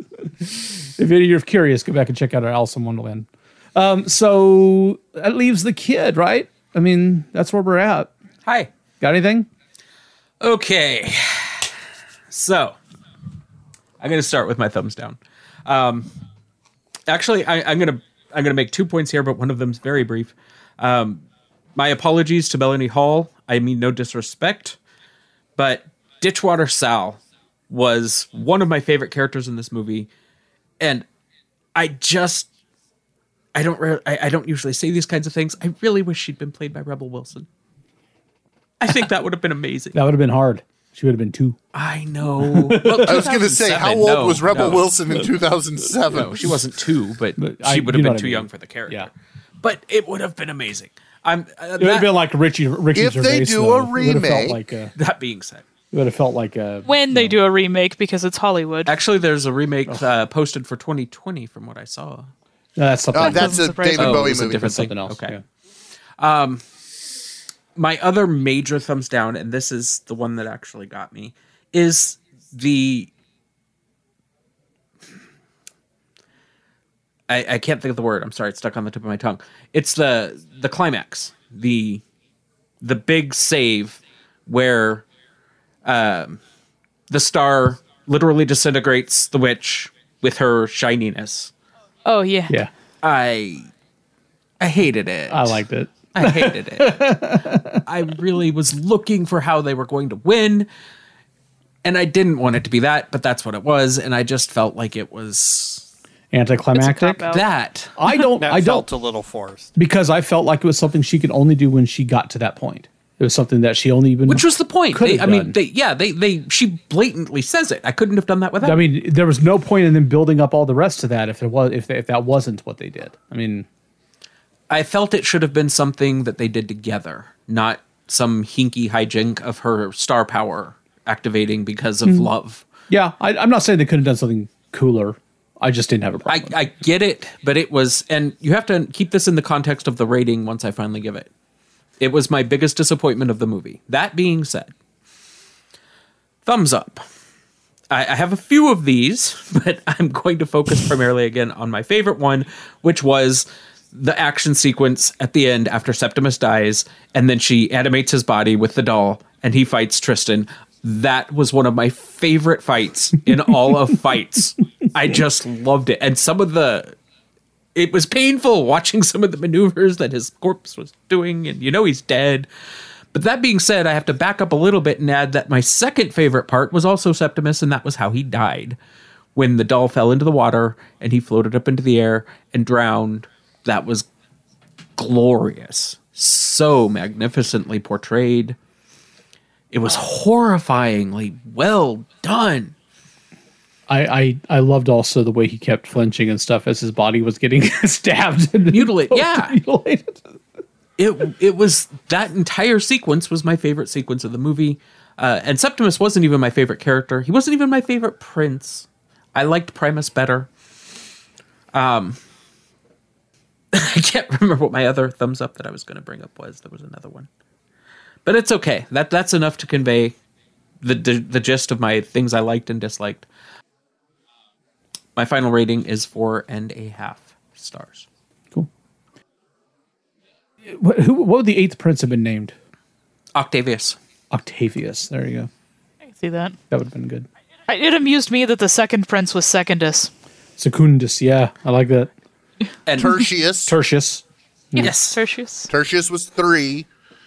If you're curious, go back and check out our Alice in Wonderland. Um, so that leaves the kid, right? I mean, that's where we're at. Hi. Got anything? Okay. So, I'm going to start with my thumbs down. Um, actually, I, I'm going to I'm going to make two points here, but one of them's very brief. Um, my apologies to Melanie Hall. I mean no disrespect, but Ditchwater Sal was one of my favorite characters in this movie, and I just I don't re- I, I don't usually say these kinds of things. I really wish she'd been played by Rebel Wilson. I think that would have been amazing. That would have been hard. She would have been two. I know. Well, I was going to say, how old no, was Rebel no. Wilson in two thousand seven? No, she wasn't two, but, But she I- would you have know been what I too mean. young for the character. Yeah. But it would have been amazing. I'm. Uh, It would have been like Richie. Ricky If they Gervais, do though. a It would have felt remake- like a, that being said, it would have felt like a. When they do a remake, because it's Hollywood. actually, there's a remake uh, posted for twenty twenty, from what I saw. No, that's something. Uh, else. that's a surprise me. David Oh, Bowie it's a movie. different Something thing. else. Okay. Yeah. Um, my other major thumbs down, and this is the one that actually got me, is the. I, I can't think of the word. I'm sorry, it's stuck on the tip of my tongue. It's the the climax, the the big save where um, the star literally disintegrates the witch with her shininess. Oh yeah. Yeah. I I hated it. I liked it. I hated it. I really was looking for how they were going to win, and I didn't want it to be that, but that's what it was, and I just felt like it was anticlimactic. That I don't. That I felt don't a little forced. because I felt like it was something she could only do when she got to that point. It was something that she only even which was the point. could They, have I mean, done. they, yeah, they, they, she blatantly says it. I couldn't have done that without. I mean, there was no point in them building up all the rest of that if it was if if that wasn't what they did. I mean, I felt it should have been something that they did together, not some hinky hijink of her star power activating because of Mhm. love. yeah, I, I'm not saying they could have done something cooler. I just didn't have a problem. I, I get it, but it was, and you have to keep this in the context of the rating once I finally give it. It was my biggest disappointment of the movie. That being said, thumbs up. I, I have a few of these, but I'm going to focus primarily again on my favorite one, which was the action sequence at the end after Septimus dies, and then she animates his body with the doll, and he fights Tristan. That was one of my favorite fights in all of fights. I just loved it. And some of the... It was painful watching some of the maneuvers that his corpse was doing, and you know he's dead. But that being said, I have to back up a little bit and add that my second favorite part was also Septimus, and that was how he died. When the doll fell into the water, and he floated up into the air and drowned. That was glorious. So magnificently portrayed. It was horrifyingly well done. I, I I loved also the way he kept flinching and stuff as his body was getting stabbed and mutilated. Yeah, mutilated. It it was that entire sequence was my favorite sequence of the movie, uh, and Septimus wasn't even my favorite character. He wasn't even my favorite prince. I liked Primus better. Um, I can't remember what my other thumbs up that I was going to bring up was. There was another one, but it's okay. That that's enough to convey the the, the gist of my things I liked and disliked. My final rating is four and a half stars. What, who, what would the eighth prince have been named? Octavius. Octavius. There you go. I can see that. That would have been good. I, it amused me that the second prince was Secundus. Secundus. Yeah, I like that. And Tertius. Tertius. Yes, Tertius. Tertius was three.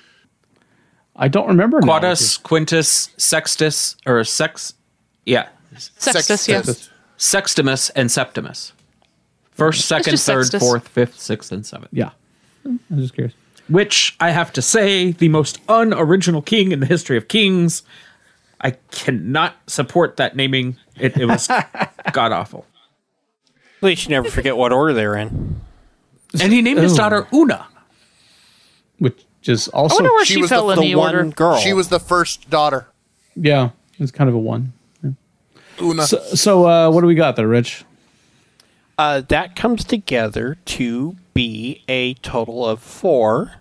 I don't remember. now. Quatus, Quintus, Sextus, or Sex, yeah, Sextus, yeah. Sextimus and Septimus. First, second, just third, Sextus. fourth, fifth, sixth, and seventh. Yeah. I'm just curious. Which I have to say, the most unoriginal king in the history of kings. I cannot support that naming. It, it was god awful. At least you never forget what order they're in. And he named his Oh. daughter Una. Which is also. I wonder where She she, was fell the- in the the one order. girl. She was the first daughter. Yeah, it's kind of a one. Yeah. Una. So, so uh, what do we got there, Rich? Uh, that comes together to be a total of four.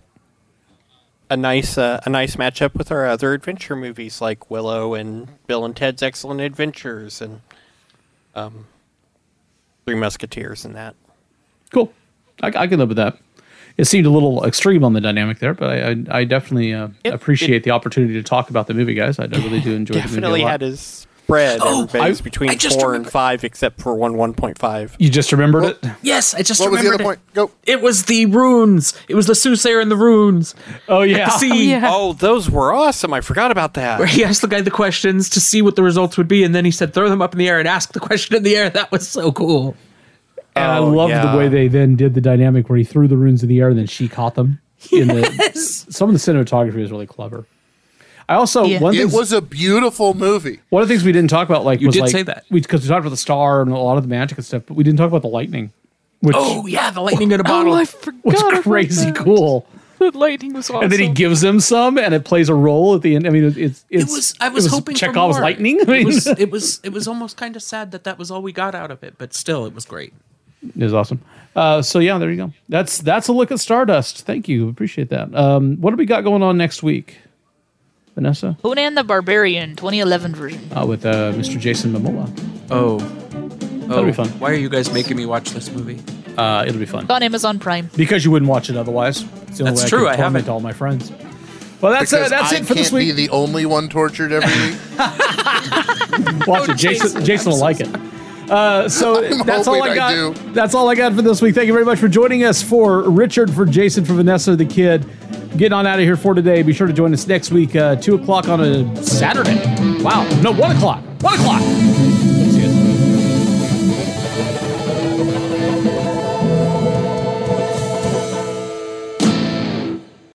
A nice, uh, a nice matchup with our other adventure movies like Willow and Bill and Ted's Excellent Adventures and um, Three Musketeers and that. Cool. I, I can live with that. It seemed a little extreme on the dynamic there, but I, I, I definitely uh, It- appreciate it- the opportunity to talk about the movie, guys. I really do enjoy the movie Definitely a lot. had his spread. Oh, Everybody's I- between I just four remembered. and five, except for one one point five. You just remembered it? Yes, I just What was the remembered other it. point? Go. It was the runes. It was the soothsayer and the runes. Oh, yeah. To see, yeah. Oh, those were awesome! I forgot about that. where he asked the guy the questions to see what the results would be, and then he said, "Throw them up in the air and ask the question in the air." That was so cool. And I Oh, loved yeah. the way they then did the dynamic where he threw the runes in the air and then she caught them. In the, Yes. some of the cinematography is really clever. I also Yeah. one It thing was a beautiful movie. one of the things we didn't talk about like You was did like say that. we because we talked about the star and a lot of the magic and stuff, but we didn't talk about the lightning, which Oh yeah, the lightning in a bottle. Oh, I forgot was about crazy that. cool. The lightning was awesome. And then he gives them some, and it plays a role at the end. I mean, it's, it's it was. I was, it hoping Chekhov's for more. lightning. I It mean, was. It was. It was almost kind of sad that that was all we got out of it, but still, it was great. It was awesome. Uh, so yeah, there you go. That's that's a look at Stardust. Thank you, appreciate that. Um, what do we got going on next week, Vanessa? Conan the Barbarian, twenty eleven version. Uh, with uh, Mister Jason Momoa. Oh, That'll be fun. Why are you guys making me watch this movie? Uh, it'll be fun It's on Amazon Prime. because you wouldn't watch it otherwise. It's the only That's way true, I, I can torment haven't. all my friends. Well, that's uh, Because that's I it for can't this be week. the only one tortured every week. Watch it, Jason. Jason will like it. Uh, Uh, so I'm that's all hoping I got. I do. That's all I got for this week. Thank you very much for joining us. For Richard, for Jason, for Vanessa, the kid, getting on out of here for today. Be sure to join us next week, uh, two o'clock on a Saturday. Wow, no, one o'clock. One o'clock.